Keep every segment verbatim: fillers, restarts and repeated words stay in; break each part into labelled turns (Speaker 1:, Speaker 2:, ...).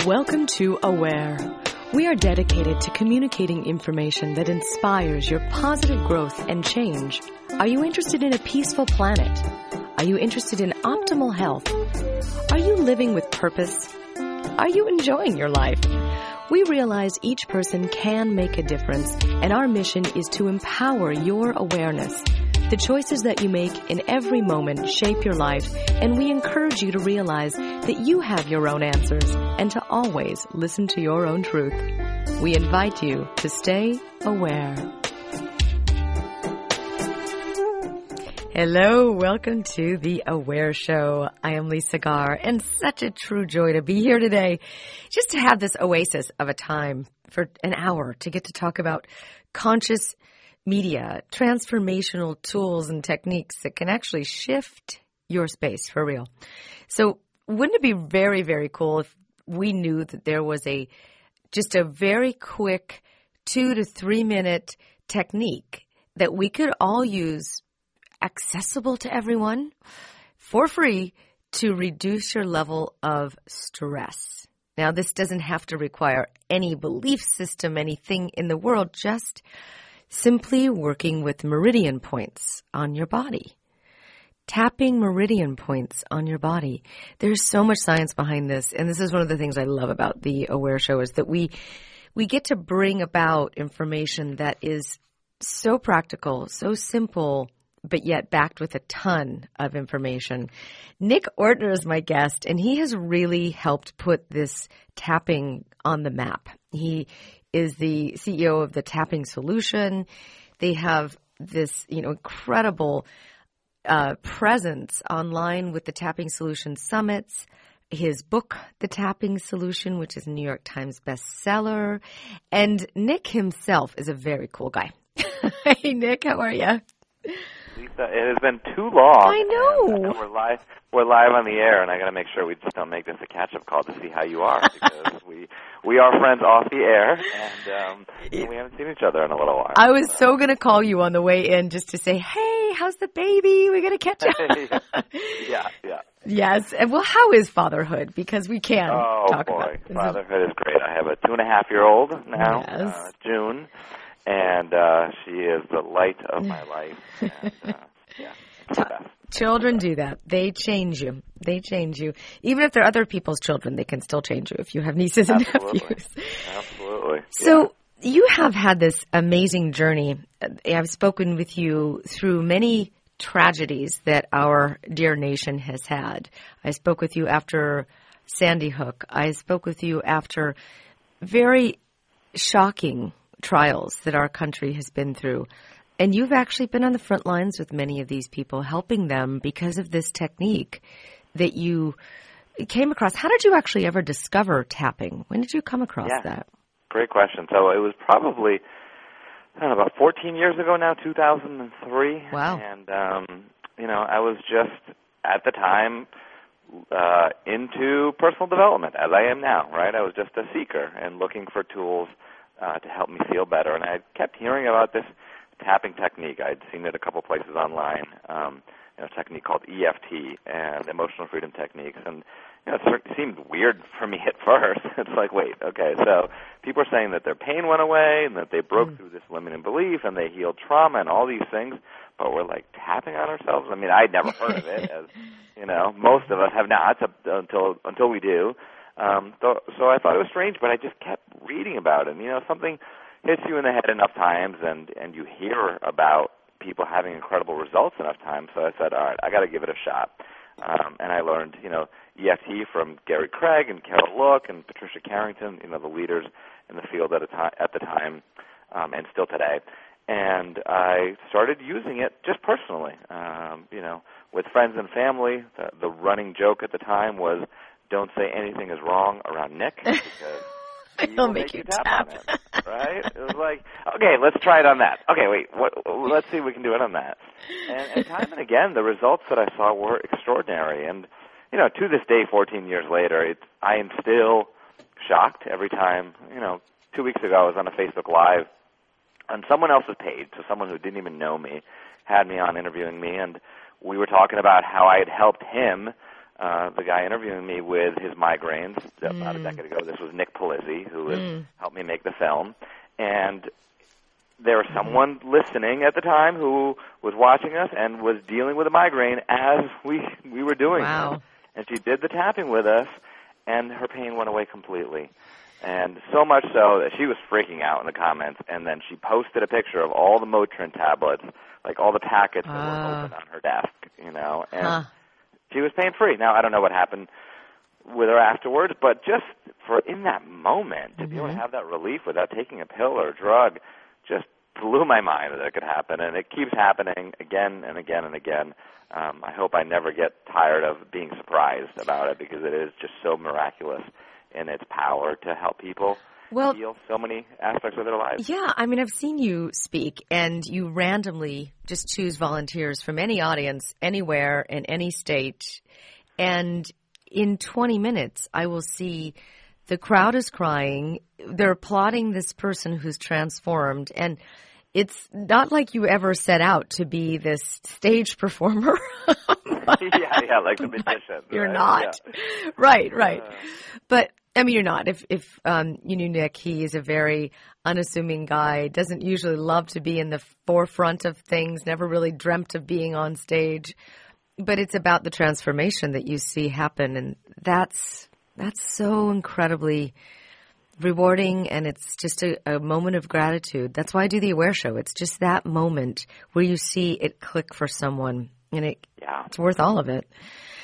Speaker 1: Welcome to Aware. We are dedicated to communicating information that inspires your positive growth and change. Are you interested in a peaceful planet? Are you interested in optimal health? Are you living with purpose? Are you enjoying your life? We realize each person can make a difference, and our mission is to empower your awareness. The choices that you make in every moment shape your life, and we encourage you to realize that you have your own answers and to always listen to your own truth. We invite you to stay aware. Hello, welcome to the Aware Show. I am Lisa Garr, and such a true joy to be here today, just to have this oasis of a time for an hour to get to talk about conscious media, transformational tools and techniques that can actually shift your space for real. So wouldn't it be very, very cool if we knew that there was a just a very quick two to three minute technique that we could all use, accessible to everyone, for free, to reduce your level of stress. Now, this doesn't have to require any belief system, anything in the world, just simply working with meridian points on your body. Tapping meridian points on your body. There's so much science behind this, and this is one of the things I love about the Aware Show, is that we we get to bring about information that is so practical, so simple, but yet backed with a ton of information. Nick Ortner is my guest, and he has really helped put this tapping on the map. He is the C E O of the Tapping Solution. They have this, you know, incredible uh, presence online with the Tapping Solution Summits. His book, The Tapping Solution, which is a New York Times bestseller. And Nick himself is a very cool guy. Hey, Nick, how are you?
Speaker 2: Lisa, it has been too long.
Speaker 1: I know.
Speaker 2: And, uh, we're live. We're live on the air, and I got to make sure we just don't make this a catch-up call to see how you are, because we we are friends off the air, and um, we haven't seen each other in a little while.
Speaker 1: I was so going to call you on the way in just to say, "Hey, how's the baby? We're going to catch up."
Speaker 2: yeah, yeah.
Speaker 1: Yes. And well, how is fatherhood? Because we can
Speaker 2: oh,
Speaker 1: talk
Speaker 2: boy.
Speaker 1: about it.
Speaker 2: Fatherhood is great. I have a two-and-a-half-year-old now,
Speaker 1: yes.
Speaker 2: uh, June, and uh, she is the light of my life. And, uh, yeah, it's the best.
Speaker 1: Children do that. They change you. They change you. Even if they're other people's children, they can still change you if you have nieces and
Speaker 2: Absolutely.
Speaker 1: nephews.
Speaker 2: Absolutely.
Speaker 1: So yeah. You have had this amazing journey. I've spoken with you through many tragedies that our dear nation has had. I spoke with you after Sandy Hook. I spoke with you after very shocking trials that our country has been through. And you've actually been on the front lines with many of these people, helping them because of this technique that you came across. How did you actually ever discover tapping? When did you come across
Speaker 2: yeah.
Speaker 1: that?
Speaker 2: Great question. So it was probably, I don't know, about fourteen years ago now, two thousand three.
Speaker 1: Wow.
Speaker 2: And, um, you know, I was just, at the time, uh, into personal development, as I am now, right? I was just a seeker and looking for tools uh, to help me feel better. And I kept hearing about this tapping technique. I'd seen it a couple places online, um, you know, a technique called E F T, and emotional freedom techniques. And, you know, it seemed weird for me at first. It's like, wait, okay, so people are saying that their pain went away and that they broke mm. through this limiting belief and they healed trauma and all these things, but we're like tapping on ourselves? I mean, I'd never heard of it, as, you know, most of us have not until until we do. Um, so, so I thought it was strange, but I just kept reading about it. And, you know, something hits you in the head enough times, and, and you hear about people having incredible results enough times. So I said, all right, I got to give it a shot. Um, and I learned, you know, E F T from Gary Craig and Carol Look and Patricia Carrington, you know, the leaders in the field at, a time, at the time um, and still today. And I started using it just personally, um, you know, with friends and family. The, the running joke at the time was, don't say anything is wrong around Nick, because
Speaker 1: He'll make, make you tap,
Speaker 2: tap on it, right? It was like, okay, let's try it on that. Okay, wait, what, let's see if we can do it on that. And, and time and again, the results that I saw were extraordinary. And, you know, to this day, fourteen years later, it's, I am still shocked every time. You know, two weeks ago I was on a Facebook Live on someone else's page, so someone who didn't even know me had me on interviewing me, and we were talking about how I had helped him uh, the guy interviewing me with his migraines
Speaker 1: Mm.
Speaker 2: about a decade ago. This was Nick Polizzi, who was,
Speaker 1: Mm.
Speaker 2: helped me make the film. And there was someone listening at the time who was watching us and was dealing with a migraine as we we were doing
Speaker 1: Wow.
Speaker 2: it. And she did the tapping with us, and her pain went away completely. And so much so that she was freaking out in the comments, and then she posted a picture of all the Motrin tablets, like all the packets that
Speaker 1: Uh.
Speaker 2: were open on her desk, you know, and
Speaker 1: Huh.
Speaker 2: she was pain-free. Now, I don't know what happened with her afterwards, but just for in that moment, to
Speaker 1: Mm-hmm.
Speaker 2: be able to have that relief without taking a pill or a drug just blew my mind that it could happen, and it keeps happening again and again and again. Um, I hope I never get tired of being surprised about it, because it is just so miraculous in its power to help people
Speaker 1: Well,
Speaker 2: heal so many aspects of their lives.
Speaker 1: yeah, I mean, I've seen you speak, and you randomly just choose volunteers from any audience, anywhere, in any state, and in twenty minutes, I will see the crowd is crying, they're applauding this person who's transformed, and it's not like you ever set out to be this stage performer.
Speaker 2: yeah, yeah, like the magician.
Speaker 1: You're
Speaker 2: right?
Speaker 1: not.
Speaker 2: Yeah.
Speaker 1: Right, right.
Speaker 2: Uh,
Speaker 1: But, I mean, you're not. If if um, you knew Nick, he is a very unassuming guy, doesn't usually love to be in the forefront of things, never really dreamt of being on stage. But it's about the transformation that you see happen, and that's that's so incredibly rewarding, and it's just a, a moment of gratitude. That's why I do the Aware Show. It's just that moment where you see it click for someone, and it
Speaker 2: yeah.
Speaker 1: it's worth all of it.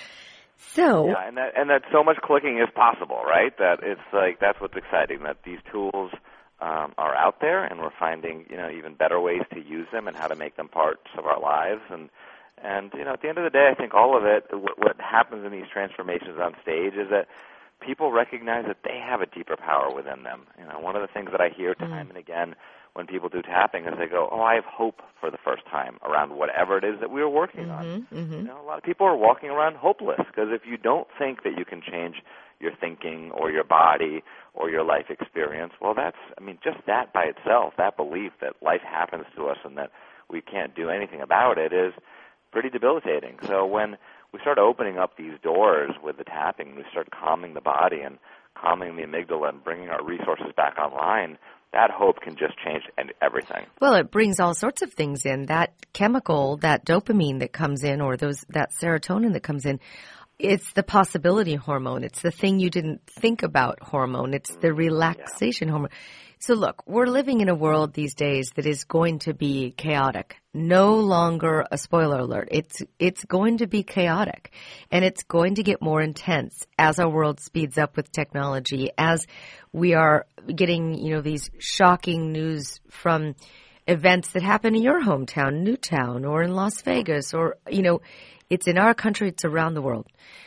Speaker 1: So,
Speaker 2: Yeah, and that and that so much clicking is possible, right? That it's like that's what's exciting, that these tools um, are out there, and we're finding, you know, even better ways to use them and how to make them parts of our lives. And and you know, at the end of the day, I think all of it, what, what happens in these transformations on stage is that people recognize that they have a deeper power within them. You know, one of the things that I hear time mm. and again when people do tapping is they go, "Oh, I have hope for the first time around whatever it is that we are working
Speaker 1: mm-hmm,
Speaker 2: on."
Speaker 1: Mm-hmm.
Speaker 2: You know, a lot of people are walking around hopeless, because if you don't think that you can change your thinking or your body or your life experience, well, that's, I mean, just that by itself, that belief that life happens to us and that we can't do anything about it is pretty debilitating. So when we start opening up these doors with the tapping, we start calming the body and calming the amygdala and bringing our resources back online, that hope can just change everything.
Speaker 1: Well, it brings all sorts of things in. That chemical, that dopamine that comes in, or those that serotonin that comes in, it's the possibility hormone. It's the thing you didn't think about hormone. It's the relaxation yeah. hormone. So look, we're living in a world these days that is going to be chaotic. No longer a spoiler alert. It's it's going to be chaotic, and it's going to get more intense as our world speeds up with technology, as we are getting, you know, these shocking news from events that happen in your hometown, Newtown, or in Las Vegas, or, you know, it's in our country, it's around the world.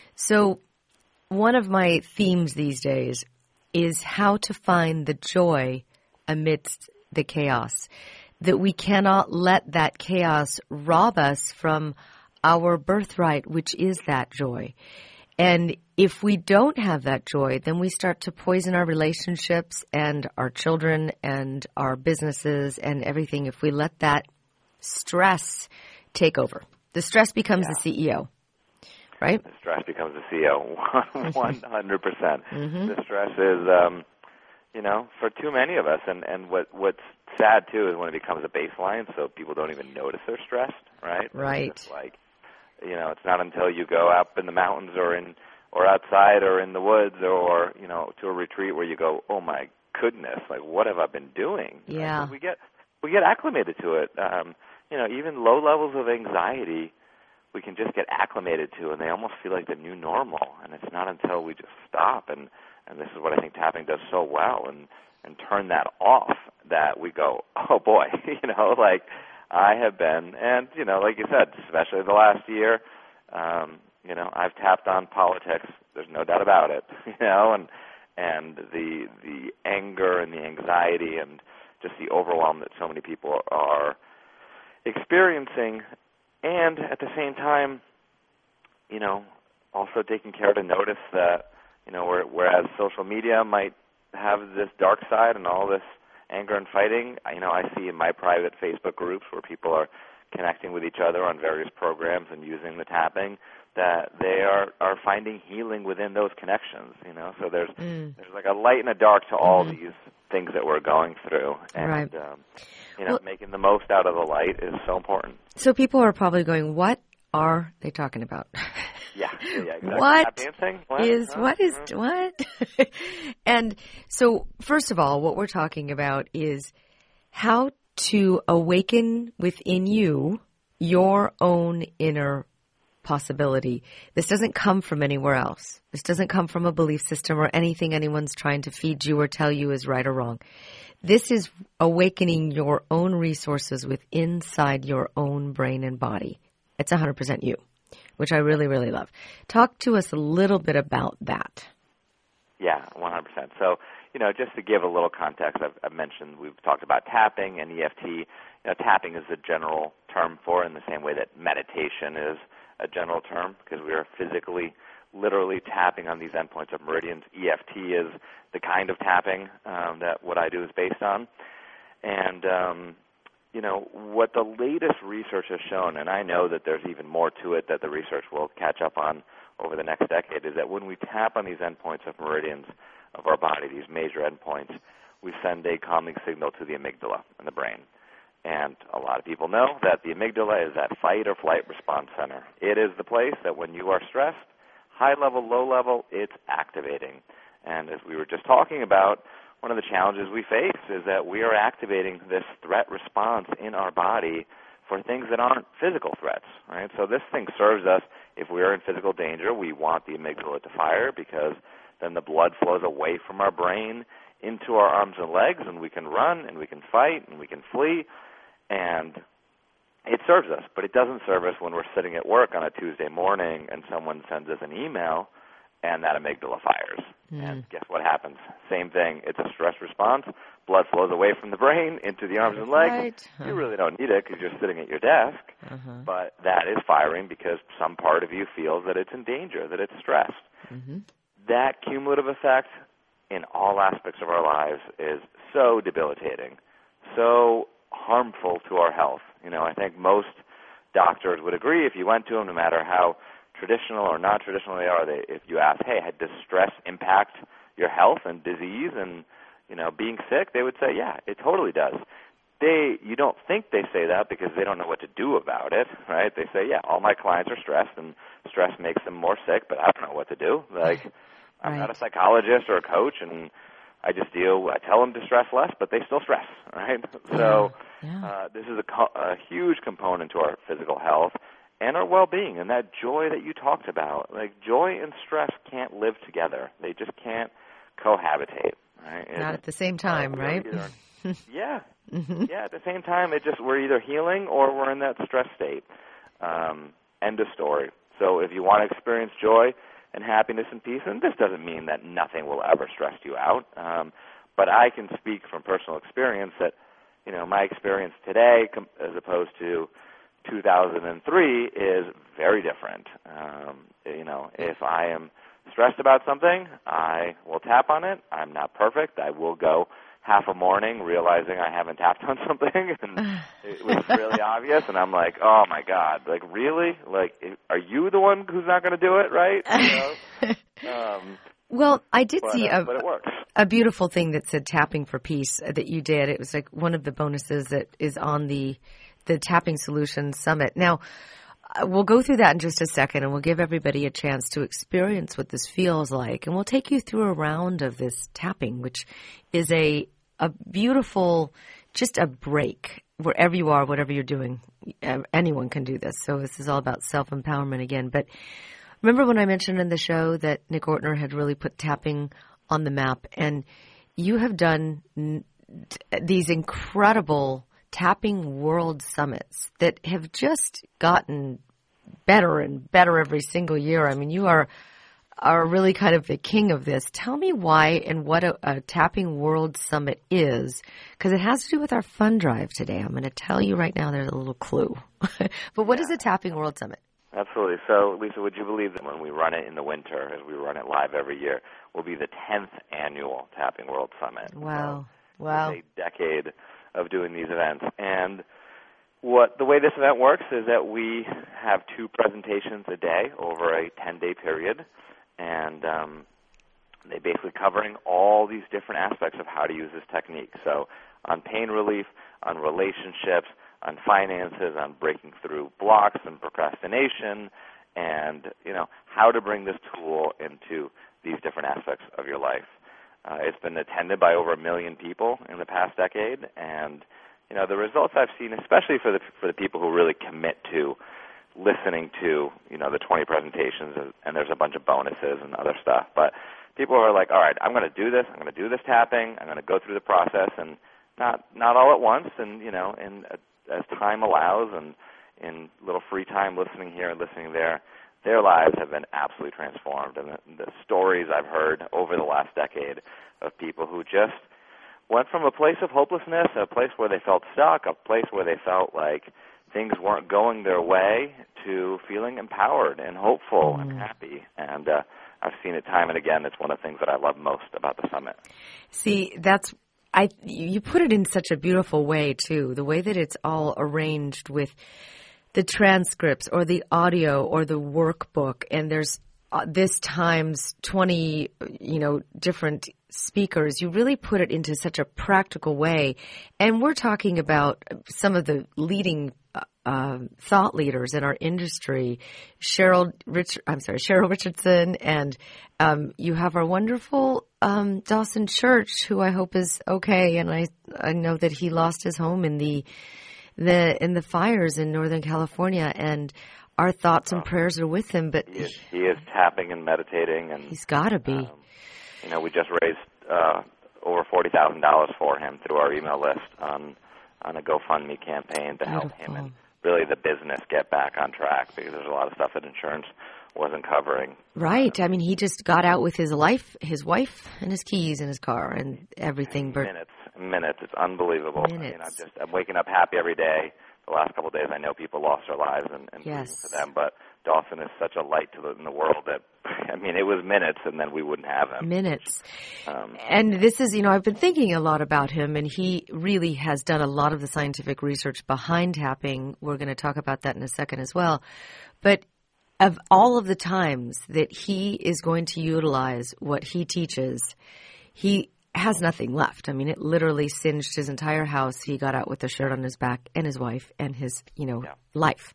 Speaker 1: So one of my themes these days is how to find the joy amidst the chaos, that we cannot let that chaos rob us from our birthright, which is that joy. And if we don't have that joy, then we start to poison our relationships and our children and our businesses and everything if we let that stress take over. The stress becomes
Speaker 2: yeah.
Speaker 1: the C E O, right?
Speaker 2: The stress becomes the C E O, one hundred percent.
Speaker 1: Mm-hmm.
Speaker 2: The stress is, um, you know, for too many of us. And, and what what's sad, too, is when it becomes a baseline, so people don't even notice they're stressed, right?
Speaker 1: Right.
Speaker 2: It's like, you know, it's not until you go up in the mountains or in or outside or in the woods or, you know, to a retreat where you go, oh, my goodness, like, what have I been doing?
Speaker 1: Yeah.
Speaker 2: Right? So we get we get acclimated to it. Um, you know, even low levels of anxiety we can just get acclimated to, and they almost feel like the new normal. And it's not until we just stop, and, and this is what I think tapping does so well, and, and turn that off, that we go, oh, boy, you know, like, I have been, and, you know, like you said, especially the last year, um, you know, I've tapped on politics. There's no doubt about it, you know, and and the the anger and the anxiety and just the overwhelm that so many people are experiencing, and at the same time, you know, also taking care to notice that, you know, whereas social media might have this dark side and all this anger and fighting, you know, I see in my private Facebook groups where people are connecting with each other on various programs and using the tapping, that they are, are finding healing within those connections, you know. So there's mm. there's like a light and a dark to all mm-hmm. these things that we're going through. And,
Speaker 1: right.
Speaker 2: um, you know,
Speaker 1: well, making the most out of the light is so important. So people are probably going, what are they talking about?
Speaker 2: Yeah, yeah, exactly.
Speaker 1: What
Speaker 2: what
Speaker 1: is,
Speaker 2: oh,
Speaker 1: what is, oh. what? And so, first of all, what we're talking about is how to awaken within you your own inner possibility. This doesn't come from anywhere else. This doesn't come from a belief system or anything anyone's trying to feed you or tell you is right or wrong. This is awakening your own resources with inside your own brain and body. It's one hundred percent you, which I really, really love. Talk to us a little bit about that.
Speaker 2: Yeah, one hundred percent. So, you know, just to give a little context, I've, I've mentioned we've talked about tapping and E F T. You know, tapping is a general term for it in the same way that meditation is a general term, because we are physically, literally tapping on these endpoints of meridians. E F T is the kind of tapping um, that what I do is based on. And, um, you know, what the latest research has shown, and I know that there's even more to it that the research will catch up on over the next decade, is that when we tap on these endpoints of meridians of our body, these major endpoints, we send a calming signal to the amygdala in the brain. And a lot of people know that the amygdala is that fight or flight response center. It is the place that when you are stressed, high level, low level, it's activating. And as we were just talking about, one of the challenges we face is that we are activating this threat response in our body for things that aren't physical threats, right? So this thing serves us. If we are in physical danger, we want the amygdala to fire, because then the blood flows away from our brain into our arms and legs, and we can run, and we can fight, and we can flee. And it serves us, but it doesn't serve us when we're sitting at work on a Tuesday morning and someone sends us an email and that amygdala fires. Mm. And guess what happens? Same thing. It's a stress response. Blood flows away from the brain into the arms and legs.
Speaker 1: Right.
Speaker 2: You really don't need it because you're sitting at your desk, uh-huh. but that is firing because some part of you feels that it's in danger, that it's stressed. Mm-hmm. That cumulative effect in all aspects of our lives is so debilitating, so harmful to our health. You know, I think most doctors would agree, if you went to them, no matter how traditional or not traditional they are, they, if you ask, hey, does stress impact your health and disease and, you know, being sick, they would say, yeah, it totally does. They, you don't think they say that because they don't know what to do about it, right? They say, yeah, all my clients are stressed and stress makes them more sick, but I don't know what to do. Like, I'm right. not a psychologist or a coach, and I just deal, I tell them to stress less, but they still stress, right? Yeah. So yeah. Uh, this is a, co- a huge component to our physical health and our well-being, and that joy that you talked about. Like, joy and stress can't live together. They just can't cohabitate, right?
Speaker 1: Not at the same time, uh, right?
Speaker 2: Either, yeah. Mm-hmm. Yeah, at the same time, it just we're either healing or we're in that stress state. Um, end of story. So if you want to experience joy and happiness and peace, and this doesn't mean that nothing will ever stress you out, um, but I can speak from personal experience that, you know, my experience today com- as opposed to two thousand three is very different. Um, you know, if I am stressed about something, I will tap on it. I'm not perfect. I will go half a morning realizing I haven't tapped on something, and it was really obvious, and I'm like, oh, my God, like, really? Like, are you the one who's not going to do it, right? You know? um,
Speaker 1: well, I did
Speaker 2: but,
Speaker 1: see
Speaker 2: uh,
Speaker 1: a,
Speaker 2: but it works.
Speaker 1: a beautiful thing that said tapping for peace that you did. It was like one of the bonuses that is on the the Tapping Solutions Summit. Now, we'll go through that in just a second, and we'll give everybody a chance to experience what this feels like. And we'll take you through a round of this tapping, which is a a beautiful, just a break wherever you are, whatever you're doing. Anyone can do this. So this is all about self-empowerment again. But remember when I mentioned in the show that Nick Ortner had really put tapping on the map, and you have done n- these incredible tapping world summits that have just gotten better and better every single year. I mean, you are are really kind of the king of this. Tell me why and what a, a Tapping World Summit is, because it has to do with our fund drive today. I'm going to tell you right now, there's a little clue. But what yeah. is a Tapping World Summit?
Speaker 2: Absolutely. So, Lisa, would you believe that when we run it in the winter, as we run it live every year, will be the tenth annual Tapping World Summit?
Speaker 1: Wow.
Speaker 2: So
Speaker 1: wow.
Speaker 2: It's a decade of doing these events. And what the way this event works is that we have two presentations a day over a ten-day period, and um, they basically covering all these different aspects of how to use this technique. So on pain relief, on relationships, on finances, on breaking through blocks and procrastination, and you know how to bring this tool into these different aspects of your life. Uh, it's been attended by over a million people in the past decade, and you know the results I've seen, especially for the for the people who really commit to listening to you know the twenty presentations, and there's a bunch of bonuses and other stuff. But people are like, all right, I'm going to do this. I'm going to do this tapping. I'm going to go through the process, and not not all at once, and you know, and as time allows, and in little free time, listening here and listening there, their lives have been absolutely transformed. And the, the stories I've heard over the last decade of people who just went from a place of hopelessness, a place where they felt stuck, a place where they felt like things weren't going their way, to feeling empowered and hopeful mm. and happy. And uh, I've seen it time and again. It's one of the things that I love most about the summit.
Speaker 1: See, that's I. You put it in such a beautiful way, too, the way that it's all arranged with the transcripts or the audio or the workbook, and there's uh, this times twenty, you know, different speakers. You really put it into such a practical way. And we're talking about some of the leading uh, thought leaders in our industry, Cheryl Rich, I'm sorry, Cheryl Richardson, and um, you have our wonderful um, Dawson Church, who I hope is okay. And I I know that he lost his home in the the in the fires in Northern California, and our thoughts and prayers are with him. But
Speaker 2: he is, he is tapping and meditating, and
Speaker 1: he's got to be.
Speaker 2: Um, you know, we just raised uh, over forty thousand dollars for him through our email list on on a GoFundMe campaign to help him and really the business get back on track, because there's a lot of stuff that insurance wasn't covering.
Speaker 1: Right. I mean, he just got out with his life, his wife, and his keys in his car and everything.
Speaker 2: But minutes, minutes. It's unbelievable.
Speaker 1: Minutes.
Speaker 2: I mean, I'm just I'm waking up happy every day. The last couple of days, I know people lost their lives, and, and
Speaker 1: yes.
Speaker 2: to them. But Dawson is such a light to the, in the world that, I mean, it was minutes, and then we wouldn't have him.
Speaker 1: Minutes.
Speaker 2: Um,
Speaker 1: and this is, you know, I've been thinking a lot about him, and he really has done a lot of the scientific research behind tapping. We're going to talk about that in a second as well. But of all of the times that he is going to utilize what he teaches, he has nothing left. I mean, it literally singed his entire house. He got out with a shirt on his back, and his wife, and his, you know,
Speaker 2: yeah.
Speaker 1: life.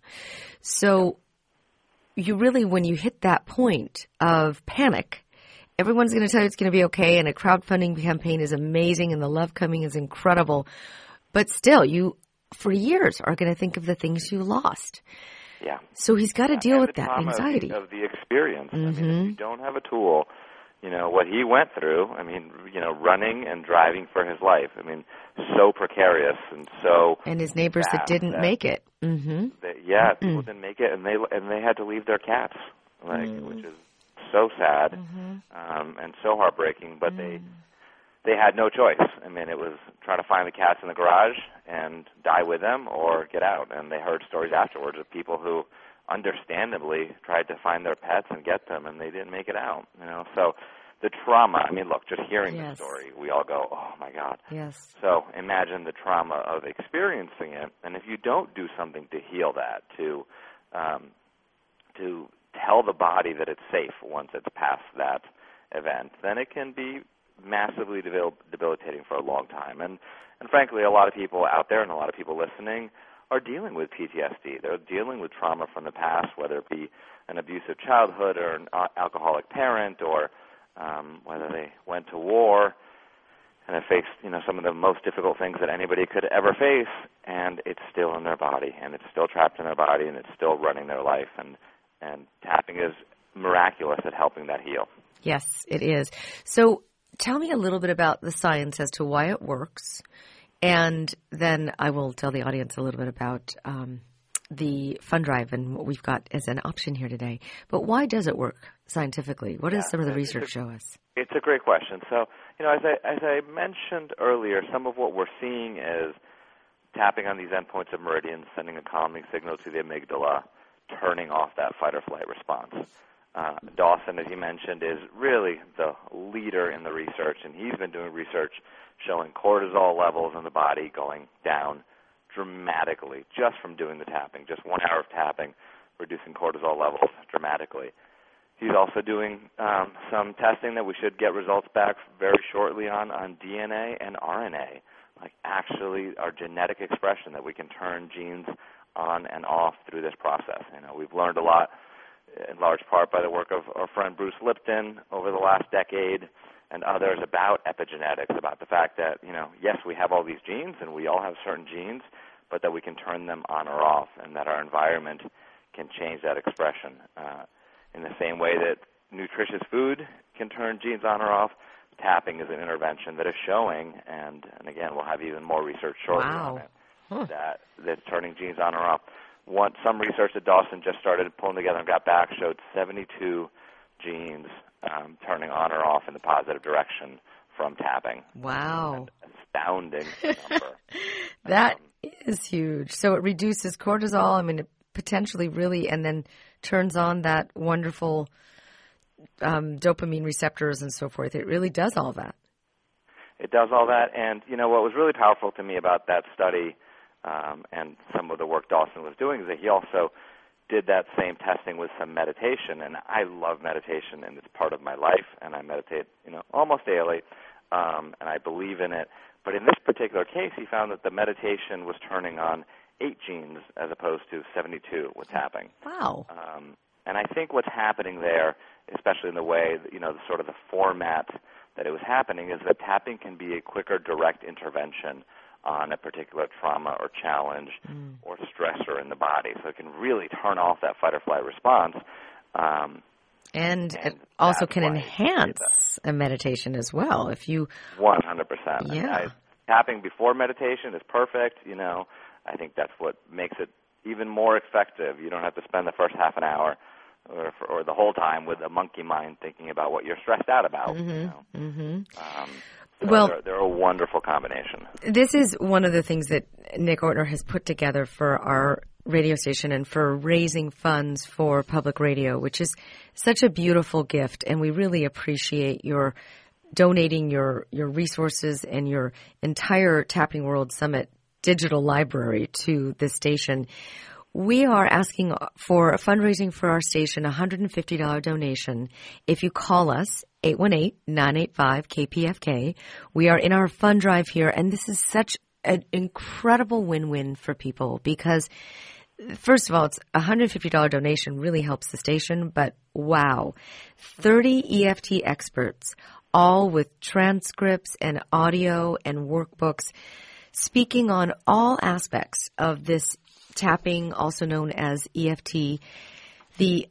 Speaker 1: So you really, when you hit that point of panic, everyone's going to tell you it's going to be okay, and a crowdfunding campaign is amazing, and the love coming is incredible. But still, you, for years, are going to think of the things you lost.
Speaker 2: Yeah.
Speaker 1: So he's got to
Speaker 2: yeah,
Speaker 1: deal with
Speaker 2: the
Speaker 1: that
Speaker 2: trauma
Speaker 1: anxiety.
Speaker 2: Of the, of the experience.
Speaker 1: Mm-hmm.
Speaker 2: I mean, if you don't have a tool, you know, what he went through, I mean, you know, running and driving for his life. I mean, so precarious and so
Speaker 1: And his neighbors that didn't
Speaker 2: that,
Speaker 1: make it. Mm-hmm.
Speaker 2: That, yeah,
Speaker 1: mm-hmm.
Speaker 2: people didn't make it, and they and they had to leave their cats, like,
Speaker 1: mm-hmm.
Speaker 2: which is so sad
Speaker 1: mm-hmm.
Speaker 2: um, and so heartbreaking. But mm-hmm. they they had no choice. I mean, it was trying to find the cats in the garage and die with them or get out. And they heard stories afterwards of people who understandably tried to find their pets and get them, and they didn't make it out. You know, so the trauma. I mean, look, just hearing
Speaker 1: yes.
Speaker 2: the story, we all go, "Oh my God!"
Speaker 1: Yes.
Speaker 2: So imagine the trauma of experiencing it, and if you don't do something to heal that, to um, to tell the body that it's safe once it's past that event, then it can be massively debil- debilitating for a long time. And and frankly, a lot of people out there and a lot of people listening are dealing with P T S D. They're dealing with trauma from the past, whether it be an abusive childhood or an alcoholic parent, or um, whether they went to war and have faced, you know, some of the most difficult things that anybody could ever face, and it's still in their body, and it's still trapped in their body, and it's still running their life. And, and tapping is miraculous at helping that heal.
Speaker 1: Yes, it is. So tell me a little bit about the science as to why it works. And then I will tell the audience a little bit about um, the fund drive and what we've got as an option here today. But why does it work scientifically? What does yeah, some of the research a, show us?
Speaker 2: It's a great question. So, you know, as I, as I mentioned earlier, some of what we're seeing is tapping on these endpoints of meridians, sending a calming signal to the amygdala, turning off that fight or flight response. Uh, Dawson, as you mentioned, is really the leader in the research, and he's been doing research showing cortisol levels in the body going down dramatically just from doing the tapping, just one hour of tapping, reducing cortisol levels dramatically. He's also doing um, some testing that we should get results back very shortly on, on D N A and R N A, like actually our genetic expression, that we can turn genes on and off through this process. You know, we've learned a lot, in large part by the work of our friend Bruce Lipton over the last decade and others, about epigenetics, about the fact that, you know, yes, we have all these genes and we all have certain genes, but that we can turn them on or off, and that our environment can change that expression. Uh, in the same way that nutritious food can turn genes on or off, tapping is an intervention that is showing, and, and again, we'll have even more research shortly
Speaker 1: wow.
Speaker 2: on it,
Speaker 1: huh.
Speaker 2: that that's turning genes on or off. One, some research that Dawson just started pulling together and got back showed seventy-two genes um, turning on or off in the positive direction from tapping.
Speaker 1: Wow.
Speaker 2: An astounding number.
Speaker 1: That
Speaker 2: um,
Speaker 1: is huge. So it reduces cortisol, I mean, it potentially really, and then turns on that wonderful um, dopamine receptors and so forth. It really does all that.
Speaker 2: It does all that. And, you know, what was really powerful to me about that study um, and some of the work Dawson was doing is that he also did that same testing with some meditation. And I love meditation, and it's part of my life, and I meditate, you know, almost daily, um, and I believe in it. But in this particular case, he found that the meditation was turning on eight genes as opposed to seventy-two with tapping.
Speaker 1: Wow.
Speaker 2: Um, and I think what's happening there, especially in the way, that, you know, the sort of the format that it was happening, is that tapping can be a quicker, direct intervention on a particular trauma or challenge mm. or stressor in the body. So it can really turn off that fight or flight response. Um,
Speaker 1: and, and it also can enhance a meditation as well. If you
Speaker 2: one hundred percent.
Speaker 1: Yeah.
Speaker 2: I, tapping before meditation is perfect, you know. I think that's what makes it even more effective. You don't have to spend the first half an hour or, or the whole time with a monkey mind thinking about what you're stressed out about.
Speaker 1: Mm-hmm.
Speaker 2: You know?
Speaker 1: Mm-hmm.
Speaker 2: Um, so
Speaker 1: well,
Speaker 2: they're, they're a wonderful combination.
Speaker 1: This is one of the things that Nick Ortner has put together for our radio station and for raising funds for public radio, which is such a beautiful gift, and we really appreciate your donating your, your resources and your entire Tapping World Summit digital library to this station. We are asking for a fundraising for our station, a one hundred fifty dollars donation. If you call us, eight one eight, nine eight five, K P F K. We are in our fund drive here, and this is such an incredible win-win for people because, first of all, it's a one hundred fifty dollars donation really helps the station, but wow, thirty E F T experts, all with transcripts and audio and workbooks, speaking on all aspects of this tapping, also known as E F T, the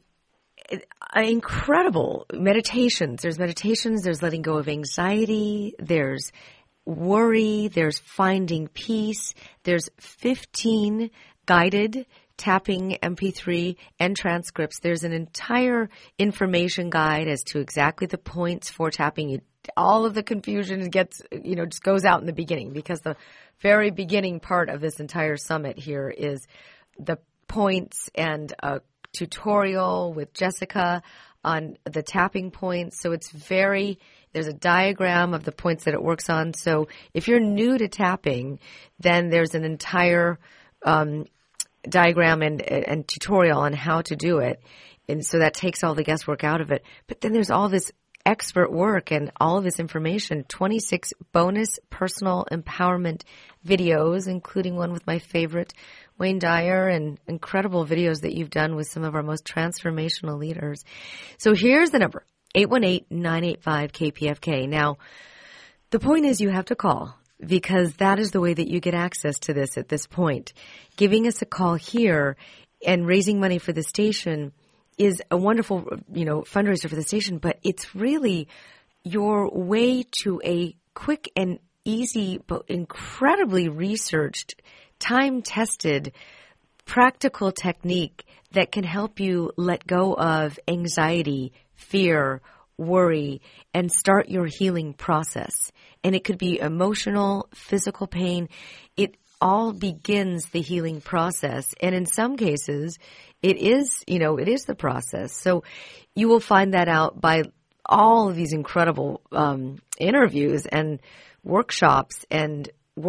Speaker 1: uh, incredible meditations. There's meditations, there's letting go of anxiety, there's worry, there's finding peace, there's fifteen guided tapping M P three and transcripts. There's an entire information guide as to exactly the points for tapping. It, all of the confusion gets, you know, just goes out in the beginning because the very beginning part of this entire summit here is the points and a tutorial with Jessica on the tapping points. So it's very, there's a diagram of the points that it works on. So if you're new to tapping, then there's an entire um, diagram and, and tutorial on how to do it. And so that takes all the guesswork out of it. But then there's all this expert work and all of this information, twenty-six bonus personal empowerment videos, including one with my favorite Wayne Dyer, and incredible videos that you've done with some of our most transformational leaders. So here's the number, eight one eight, nine eight five, K P F K. Now, the point is you have to call because that is the way that you get access to this at this point. Giving us a call here and raising money for the station is a wonderful, you know, fundraiser for the station, but it's really your way to a quick and easy but incredibly researched, time-tested, practical technique that can help you let go of anxiety, fear, worry, and start your healing process. And it could be emotional, physical pain. It all begins the healing process. And in some cases, it is, you know, it is the process. So you will find that out by all of these incredible um, interviews and workshops and work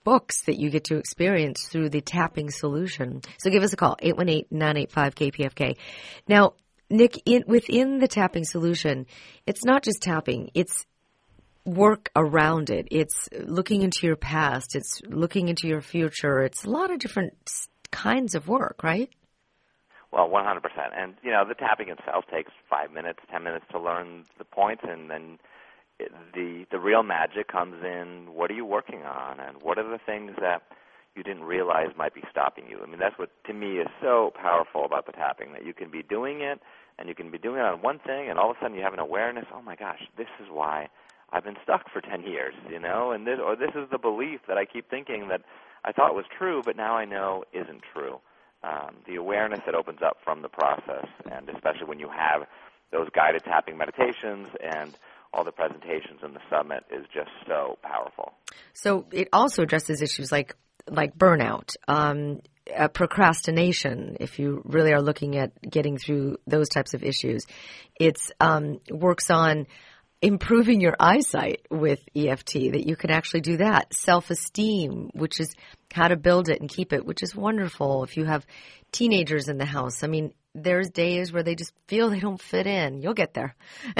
Speaker 1: books that you get to experience through the tapping solution. So give us a call, eight one eight, nine eight five, K P F K. Now, Nick, in, within the tapping solution, it's not just tapping, it's work around it. It's looking into your past. It's looking into your future. It's a lot of different kinds of work, right?
Speaker 2: Well, one hundred percent. And, you know, the tapping itself takes five minutes, ten minutes to learn the points, and then it, the the real magic comes in, what are you working on, and what are the things that you didn't realize might be stopping you? I mean, that's what, to me, is so powerful about the tapping, that you can be doing it, and you can be doing it on one thing, and all of a sudden you have an awareness, oh, my gosh, this is why I've been stuck for ten years, you know, and this, or this is the belief that I keep thinking that I thought was true, but now I know isn't true. Um, the awareness that opens up from the process, and especially when you have those guided tapping meditations and all the presentations in the summit, is just so powerful.
Speaker 1: So it also addresses issues like like burnout, um, uh, procrastination, if you really are looking at getting through those types of issues. It's um, works on improving your eyesight with E F T, that you can actually do that. Self-esteem, which is how to build it and keep it, which is wonderful if you have teenagers in the house. I mean, there's days where they just feel they don't fit in. You'll get there.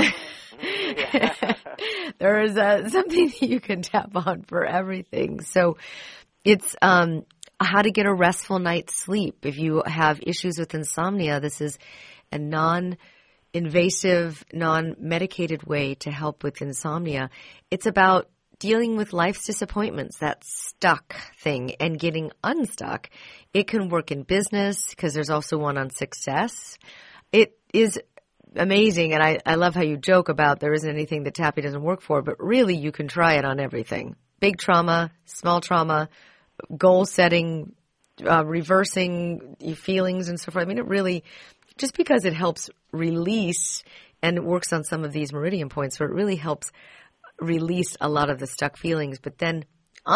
Speaker 1: There is uh, something that you can tap on for everything. So it's um, how to get a restful night's sleep. If you have issues with insomnia, this is a non invasive, non-medicated way to help with insomnia. It's about dealing with life's disappointments, that stuck thing, and getting unstuck. It can work in business because there's also one on success. It is amazing, and I, I love how you joke about there isn't anything that tapping doesn't work for, but really you can try it on everything. Big trauma, small trauma, goal setting, uh, reversing your feelings and so forth. I mean, it really, just because it helps release and it works on some of these meridian points, so it really helps release a lot of the stuck feelings, but then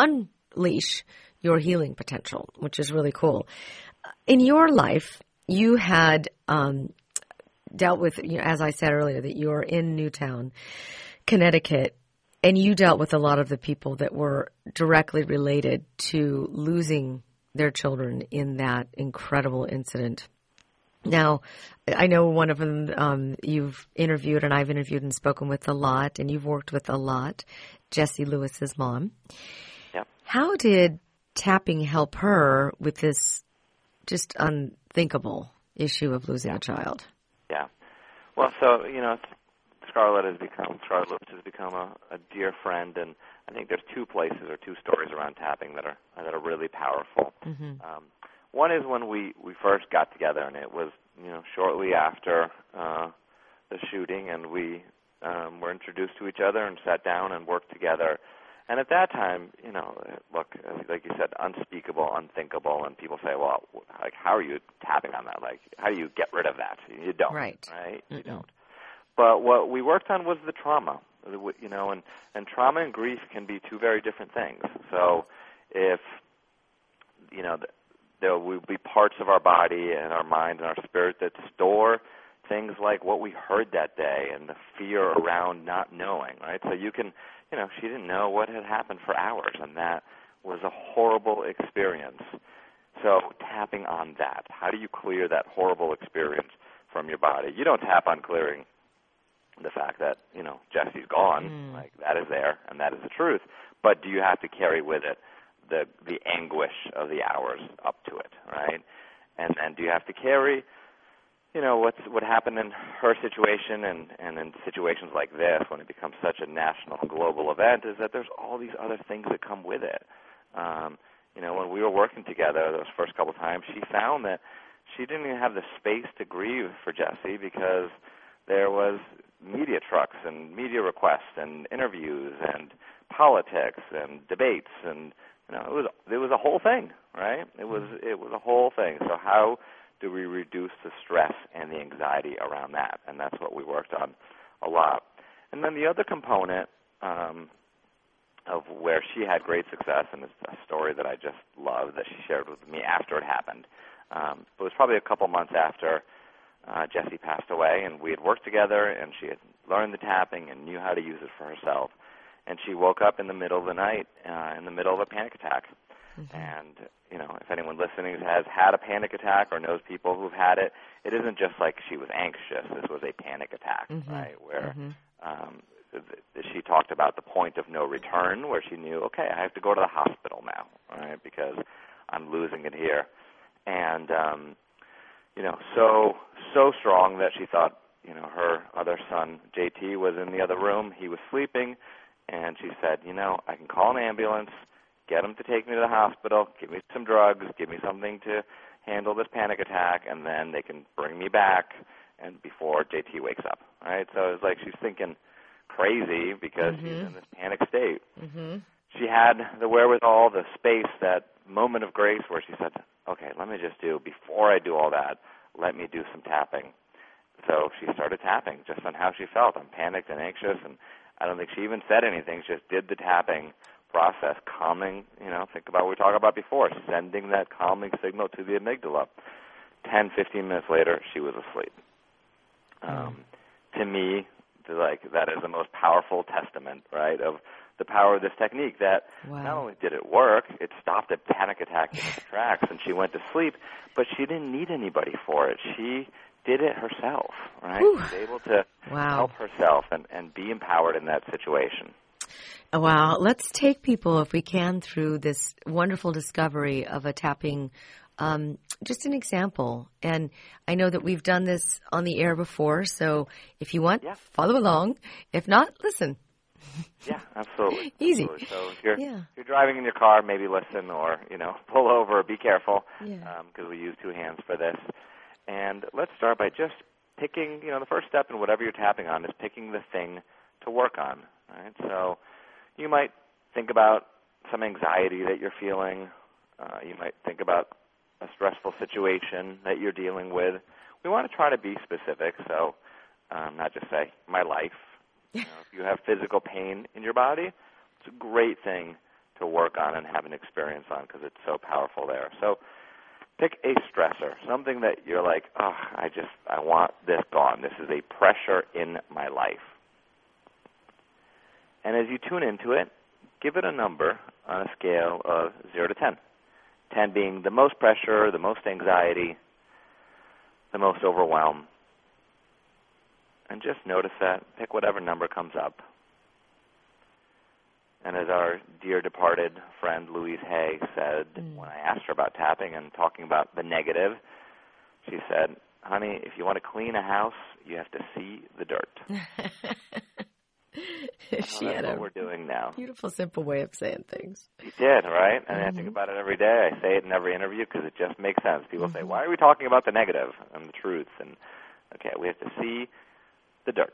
Speaker 1: unleash your healing potential, which is really cool. In your life, you had um, dealt with, you know, as I said earlier, that you're in Newtown, Connecticut, and you dealt with a lot of the people that were directly related to losing their children in that incredible incident. Now, I know one of them um, you've interviewed, and I've interviewed and spoken with a lot, and you've worked with a lot, Jessie Lewis's mom.
Speaker 2: Yep. How
Speaker 1: did tapping help her with this just unthinkable issue of losing a child?
Speaker 2: Yeah. Well, so, you know, Scarlett has become, Scarlett Lewis has become a, a dear friend, and I think there's two places or two stories around tapping that are that are really powerful. Mm-hmm. Um, One is when we, we first got together, and it was, you know, shortly after uh, the shooting, and we um, were introduced to each other and sat down and worked together. And at that time, you know, look, like you said, unspeakable, unthinkable, and people say, well, like, how are you tapping on that? Like, how do you get rid of that? You don't,
Speaker 1: right?
Speaker 2: Right?
Speaker 1: Mm-mm.
Speaker 2: You don't. But what we worked on was the trauma, you know, and, and trauma and grief can be two very different things. So if, you know, the, there will be parts of our body and our mind and our spirit that store things like what we heard that day and the fear around not knowing, right? So you can, you know, she didn't know what had happened for hours, and that was a horrible experience. So tapping on that, how do you clear that horrible experience from your body? You don't tap on clearing the fact that, you know, Jessie's gone. Mm. Like, that is there, and that is the truth. But do you have to carry with it the the anguish of the hours up to it, right? And and do you have to carry, you know, what's what happened in her situation and, and in situations like this when it becomes such a national and global event, is that there's all these other things that come with it. Um, you know, when we were working together those first couple times, she found that she didn't even have the space to grieve for Jessie because there was media trucks and media requests and interviews and politics and debates, and you know, it was it was a whole thing, right? It was it was a whole thing. So how do we reduce the stress and the anxiety around that? And that's what we worked on a lot. And then the other component um, of where she had great success, and it's a story that I just love that she shared with me after it happened. Um, it was probably a couple months after uh, Jessie passed away, and we had worked together, and she had learned the tapping and knew how to use it for herself. and she woke up in the middle of the night, uh, in the middle of a panic attack.
Speaker 1: Mm-hmm.
Speaker 2: And, you know, if anyone listening has had a panic attack or knows people who've had it, it isn't just like she was anxious. This was a panic attack,
Speaker 1: mm-hmm.
Speaker 2: right, where
Speaker 1: mm-hmm.
Speaker 2: um, th- she talked about the point of no return, where she knew, okay, I have to go to the hospital now, right, because I'm losing it here. And, um, you know, so, so strong that she thought, you know, her other son, J T, was in the other room. He was sleeping, and she said, you know, I can call an ambulance, get them to take me to the hospital, give me some drugs, give me something to handle this panic attack, and then they can bring me back and before J T wakes up, right? So it's like she's thinking crazy because
Speaker 1: mm-hmm.
Speaker 2: she's in this panic state.
Speaker 1: Mm-hmm.
Speaker 2: She had the wherewithal, the space, that moment of grace where she said, okay, let me just do, before I do all that, let me do some tapping. So she started tapping just on how she felt. I'm panicked and anxious, and I don't think she even said anything. She just did the tapping process, calming, you know, think about what we talked about before, sending that calming signal to the amygdala. Ten, fifteen minutes later, she was asleep.
Speaker 1: Mm.
Speaker 2: Um, to me, like, that is the most powerful testament, right, of the power of this technique, that
Speaker 1: wow.
Speaker 2: not only did it work, it stopped a panic attack in its tracks, and she went to sleep, but she didn't need anybody for it. She did it herself, right?
Speaker 1: Whew.
Speaker 2: She was able to
Speaker 1: wow.
Speaker 2: help herself and, and be empowered in that situation.
Speaker 1: Wow. Let's take people, if we can, through this wonderful discovery of a tapping, um, just an example. And I know that we've done this on the air before, so if you want,
Speaker 2: yeah.
Speaker 1: follow along. If not, listen.
Speaker 2: Yeah, absolutely.
Speaker 1: Easy.
Speaker 2: Absolutely. So if you're,
Speaker 1: yeah.
Speaker 2: if you're driving in your car, maybe listen, or, you know, pull over, be careful, because
Speaker 1: yeah.
Speaker 2: um, we use two hands for this. And let's start by just picking, you know, the first step in whatever you're tapping on is picking the thing to work on, right? So you might think about some anxiety that you're feeling. Uh, you might think about a stressful situation that you're dealing with. We want to try to be specific, so um, not just say, my life. You know, if you have physical pain in your body, it's a great thing to work on and have an experience on because it's so powerful there. So pick a stressor, something that you're like, oh, I just, I want this gone. This is a pressure in my life. And as you tune into it, give it a number on a scale of zero to ten. ten being the most pressure, the most anxiety, the most overwhelm. And just notice that. Pick whatever number comes up. And as our dear departed friend Louise Hay said mm. when I asked her about tapping and talking about the negative, she said, honey, if you want to clean a house, you have to see the dirt.
Speaker 1: She
Speaker 2: well,
Speaker 1: had
Speaker 2: that's
Speaker 1: a
Speaker 2: what we're doing now.
Speaker 1: Beautiful, simple way of saying things.
Speaker 2: She did, right? And
Speaker 1: mm-hmm.
Speaker 2: I think about it every day. I say it in every interview because it just makes sense. People
Speaker 1: mm-hmm.
Speaker 2: say, why are we talking about the negative and the truth? And, okay, we have to see the dirt.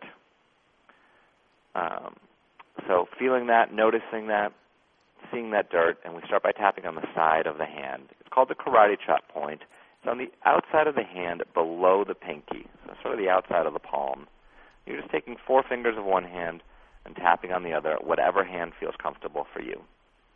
Speaker 2: Um, so feeling that, noticing that, seeing that dirt, and we start by tapping on the side of the hand. It's called the karate chop point. It's on the outside of the hand below the pinky, so sort of the outside of the palm. You're just taking four fingers of one hand and tapping on the other, whatever hand feels comfortable for you.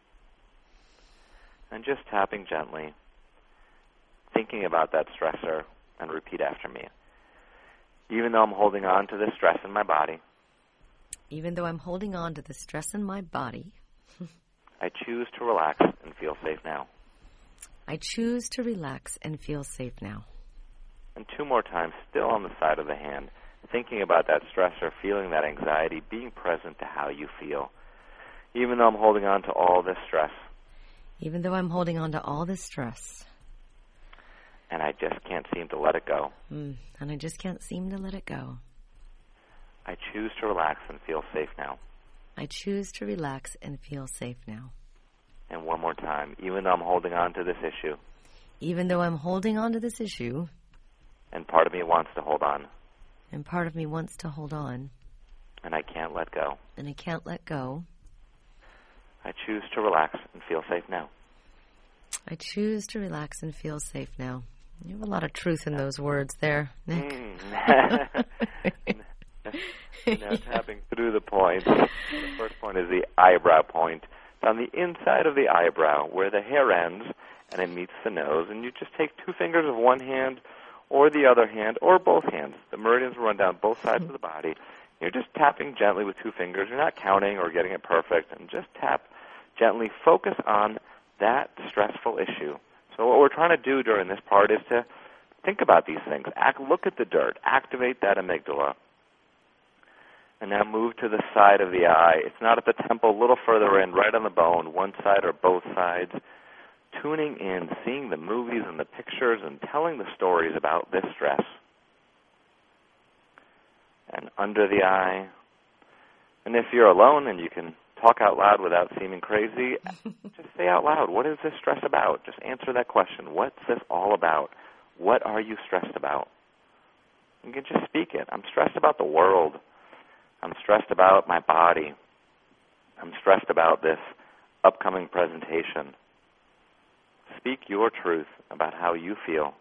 Speaker 2: And just tapping gently, thinking about that stressor, and repeat after me. Even though I'm holding on to this stress in my body,
Speaker 1: even though I'm holding on to the stress in my body,
Speaker 2: I choose to relax and feel safe now.
Speaker 1: I choose to relax and feel safe now.
Speaker 2: And two more times, still on the side of the hand, thinking about that stressor, feeling that anxiety, being present to how you feel. Even though I'm holding on to all this stress.
Speaker 1: Even though I'm holding on to all this stress.
Speaker 2: And I just can't seem to let it go.
Speaker 1: Mm, and I just can't seem to let it go.
Speaker 2: I choose to relax and feel safe now.
Speaker 1: I choose to relax and feel safe now.
Speaker 2: And one more time, even though I'm holding on to this issue.
Speaker 1: Even though I'm holding on to this issue.
Speaker 2: And part of me wants to hold on.
Speaker 1: And part of me wants to hold on.
Speaker 2: And I can't let go.
Speaker 1: And I can't let go.
Speaker 2: I choose to relax and feel safe now.
Speaker 1: I choose to relax and feel safe now. You have a lot of truth in those words there, Nick.
Speaker 2: Mm. Now tapping through the points. The first point is the eyebrow point. It's on the inside of the eyebrow where the hair ends and it meets the nose. And you just take two fingers of one hand or the other hand or both hands. The meridians run down both sides of the body. You're just tapping gently with two fingers. You're not counting or getting it perfect, and just tap gently. Focus on that stressful issue. So what we're trying to do during this part is to think about these things. Act, look at the dirt. Activate that amygdala. And now move to the side of the eye. It's not at the temple, a little further in, right on the bone, one side or both sides. Tuning in, seeing the movies and the pictures and telling the stories about this stress. And under the eye. And if you're alone and you can talk out loud without seeming crazy, just say out loud, what is this stress about? Just answer that question. What's this all about? What are you stressed about? You can just speak it. I'm stressed about the world. I'm stressed about my body. I'm stressed about this upcoming presentation. Speak your truth about how you feel.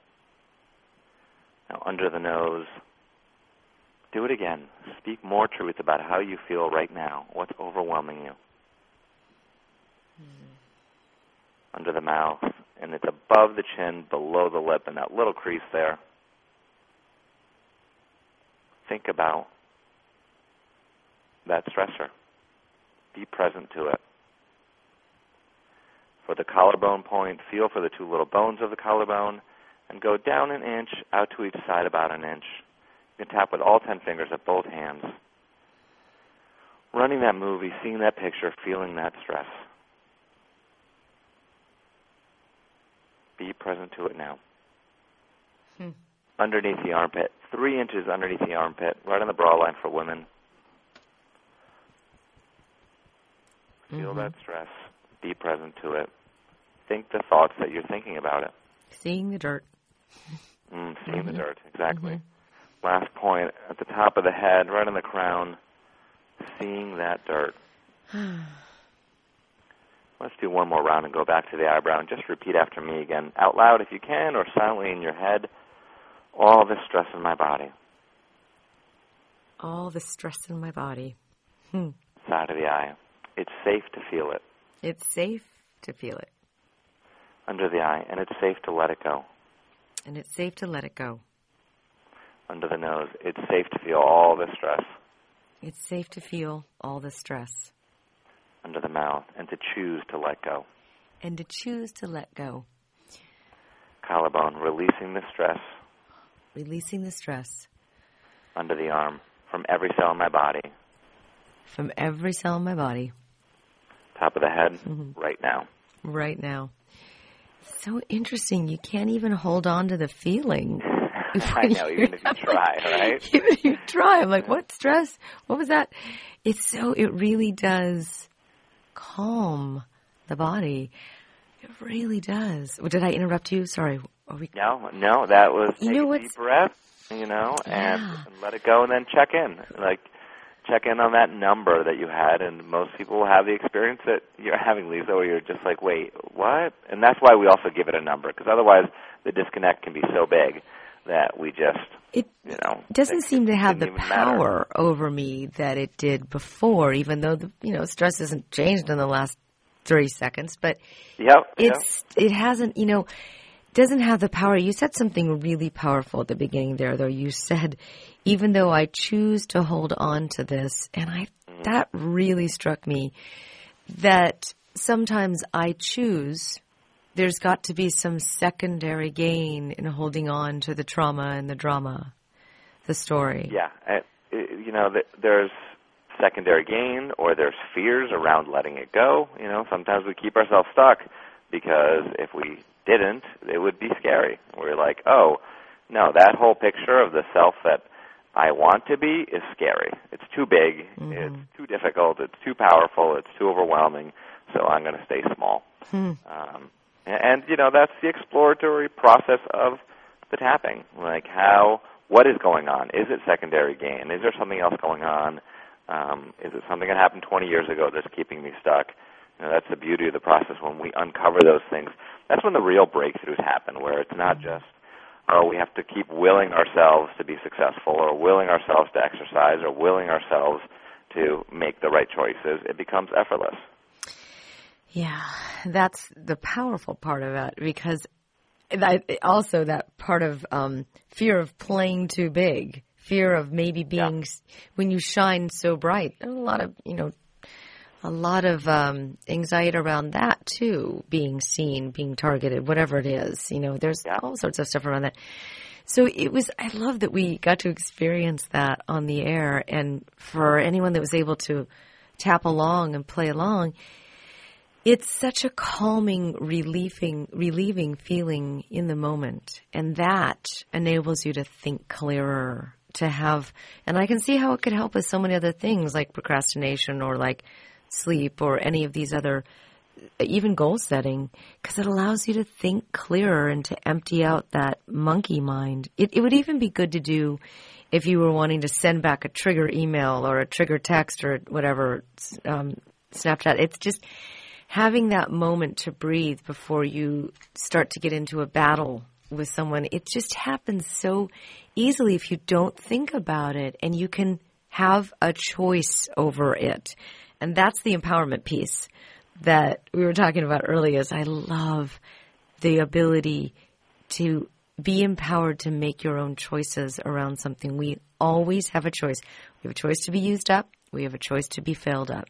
Speaker 2: Now, under the nose, do it again. Speak more truth about how you feel right now. What's overwhelming you? Mm. Under the mouth, and it's above the chin, below the lip, and that little crease there. Think about that stressor. Be present to it. For the collarbone point, feel for the two little bones of the collarbone, and go down an inch, out to each side about an inch. You can tap with all ten fingers at both hands. Running that movie, seeing that picture, feeling that stress. Be present to it now. Hmm. Underneath the armpit, three inches underneath the armpit, right on the bra line for women. Feel mm-hmm. that stress. Be present to it. Think the thoughts that you're thinking about it.
Speaker 1: Seeing the dirt.
Speaker 2: Mm, seeing mm-hmm. the dirt, exactly.
Speaker 1: Mm-hmm.
Speaker 2: Last point, at the top of the head, right on the crown, seeing that dirt. Let's do one more round and go back to the eyebrow and just repeat after me again, out loud if you can, or silently in your head. All the stress in my body.
Speaker 1: All the stress in my body. Hmm.
Speaker 2: Side of the eye. It's safe to feel it.
Speaker 1: It's safe to feel it.
Speaker 2: Under the eye, and it's safe to let it go.
Speaker 1: And it's safe to let it go.
Speaker 2: Under the nose, it's safe to feel all the stress.
Speaker 1: It's safe to feel all the stress.
Speaker 2: Under the mouth, and to choose to let go.
Speaker 1: And to choose to let go.
Speaker 2: Collarbone, releasing the stress.
Speaker 1: Releasing the stress.
Speaker 2: Under the arm, from every cell in my body.
Speaker 1: From every cell in my body.
Speaker 2: Top of the head,
Speaker 1: mm-hmm.
Speaker 2: right now.
Speaker 1: Right now. So interesting. You can't even hold on to the feeling.
Speaker 2: I know, even if you try, right?
Speaker 1: Even if you try. I'm like, what stress? What was that? It's so, it really does calm the body. It really does. Well, did I interrupt you? Sorry. Are we...
Speaker 2: No, no, that was
Speaker 1: you
Speaker 2: take
Speaker 1: know
Speaker 2: a deep breath, you know, and,
Speaker 1: yeah.
Speaker 2: and let it go, and then check in. Like, check in on that number that you had, and most people have the experience that you're having, Lisa, where you're just like, wait, what? And that's why we also give it a number, because otherwise the disconnect can be so big that we just,
Speaker 1: it
Speaker 2: you know.
Speaker 1: doesn't seem to have the power
Speaker 2: matter.
Speaker 1: over me that it did before, even though, the you know, stress hasn't changed in the last thirty seconds, but
Speaker 2: yep,
Speaker 1: it's
Speaker 2: yep.
Speaker 1: it hasn't, you know, doesn't have the power. You said something really powerful at the beginning there, though. You said, even though I choose to hold on to this, and I mm. that really struck me, that sometimes I choose, there's got to be some secondary gain in holding on to the trauma and the drama, the story.
Speaker 2: Yeah, it, it, you know, there's secondary gain, or there's fears around letting it go. You know, sometimes we keep ourselves stuck because if we didn't, it would be scary. We're like, oh, no, that whole picture of the self that I want to be is scary. It's too big. Mm-hmm. It's too difficult. It's too powerful. It's too overwhelming. So I'm going to stay small. Hmm. Um, and, and, you know, that's the exploratory process of the tapping. Like how, what is going on? Is it secondary gain? Is there something else going on? Um, is it something that happened twenty years ago that's keeping me stuck? You know, that's the beauty of the process. When we uncover those things, that's when the real breakthroughs happen, where it's not just, oh, we have to keep willing ourselves to be successful, or willing ourselves to exercise, or willing ourselves to make the right choices. It becomes effortless.
Speaker 1: Yeah, that's the powerful part of it, because that, also that part of um, fear of playing too big, fear of maybe being,
Speaker 2: Yeah.
Speaker 1: when you shine so bright, a lot of, you know, a lot of um, anxiety around that too, being seen, being targeted, whatever it is. You know, there's
Speaker 2: Yeah.
Speaker 1: all sorts of stuff around that. So it was, I love that we got to experience that on the air. And for anyone that was able to tap along and play along, it's such a calming, relieving, relieving feeling in the moment. And that enables you to think clearer, to have, and I can see how it could help with so many other things like procrastination or like sleep or any of these other, even goal setting, because it allows you to think clearer and to empty out that monkey mind. It, it would even be good to do if you were wanting to send back a trigger email or a trigger text or whatever, um, Snapchat. It's just having that moment to breathe before you start to get into a battle with someone. It just happens so easily if you don't think about it, and you can have a choice over it. And that's the empowerment piece that we were talking about earlier. Is I love the ability to be empowered to make your own choices around something. We always have a choice. We have a choice to be used up. We have a choice to be filled up.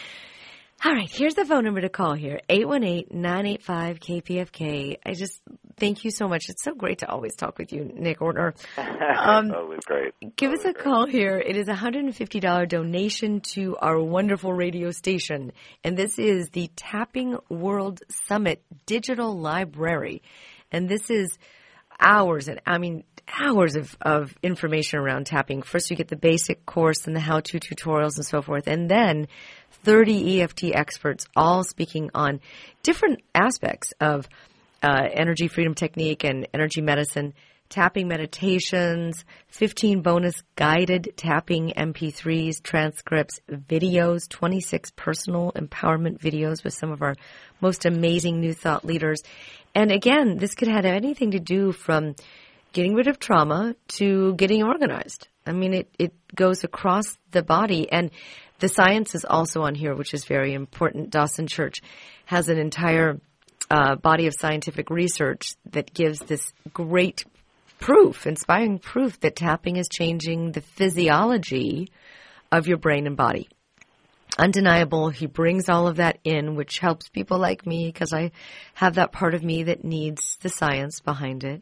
Speaker 1: All right, here's the phone number to call here, eight one eight, nine eight five, K P F K. I just thank you so much. It's so great to always talk with you, Nick Ortner.
Speaker 2: Um, Always great.
Speaker 1: Give
Speaker 2: Always
Speaker 1: us a
Speaker 2: great.
Speaker 1: call here. It is a one hundred fifty dollars donation to our wonderful radio station. And this is the Tapping World Summit Digital Library. And this is hours, and I mean hours of, of information around tapping. First you get the basic course and the how-to tutorials and so forth. And then thirty E F T experts all speaking on different aspects of uh, energy freedom technique and energy medicine, tapping meditations, fifteen bonus guided tapping M P threes, transcripts, videos, twenty-six personal empowerment videos with some of our most amazing new thought leaders. And again, this could have anything to do from getting rid of trauma to getting organized. I mean, it, it goes across the body. And the science is also on here, which is very important. Dawson Church has an entire uh, body of scientific research that gives this great proof, inspiring proof that tapping is changing the physiology of your brain and body. Undeniable. He brings all of that in, which helps people like me because I have that part of me that needs the science behind it.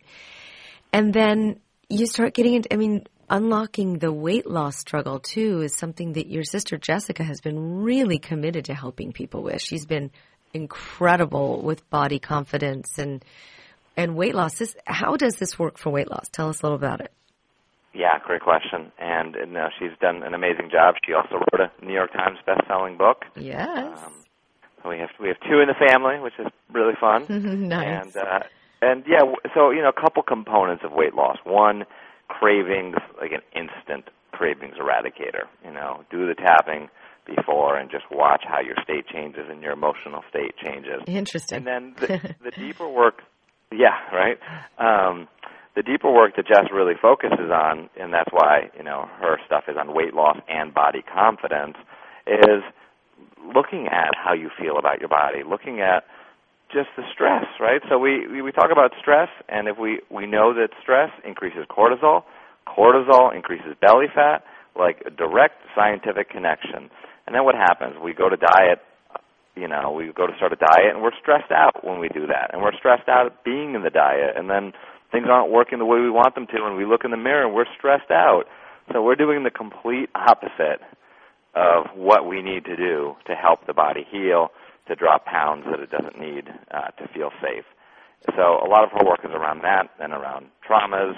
Speaker 1: And then you start getting into, I mean, unlocking the weight loss struggle, too, is something that your sister Jessica has been really committed to helping people with. She's been incredible with body confidence and and weight loss. This, how does this work for weight loss? Tell us a little about it.
Speaker 2: Yeah, great question. And, and uh, she's done an amazing job. She also wrote a New York Times best-selling book.
Speaker 1: Yes.
Speaker 2: Um, so we have we have two in the family, which is really fun.
Speaker 1: Nice.
Speaker 2: And uh, and yeah, so you know, a couple components of weight loss. One, cravings, like an instant cravings eradicator. You know, do the tapping before and just watch how your state changes and your emotional state changes.
Speaker 1: Interesting.
Speaker 2: And then the, the deeper work, yeah, right. Um, the deeper work that Jess really focuses on, and that's why you know her stuff is on weight loss and body confidence, is looking at how you feel about your body, looking at just the stress, right? So we, we, we talk about stress, and if we, we know that stress increases cortisol, cortisol increases belly fat, like a direct scientific connection. And then what happens? We go to diet, you know, we go to start a diet, and we're stressed out when we do that. And we're stressed out at being in the diet, and then things aren't working the way we want them to, and we look in the mirror, and we're stressed out. So we're doing the complete opposite of what we need to do to help the body heal, to drop pounds that it doesn't need uh, to feel safe. So a lot of her work is around that and around traumas.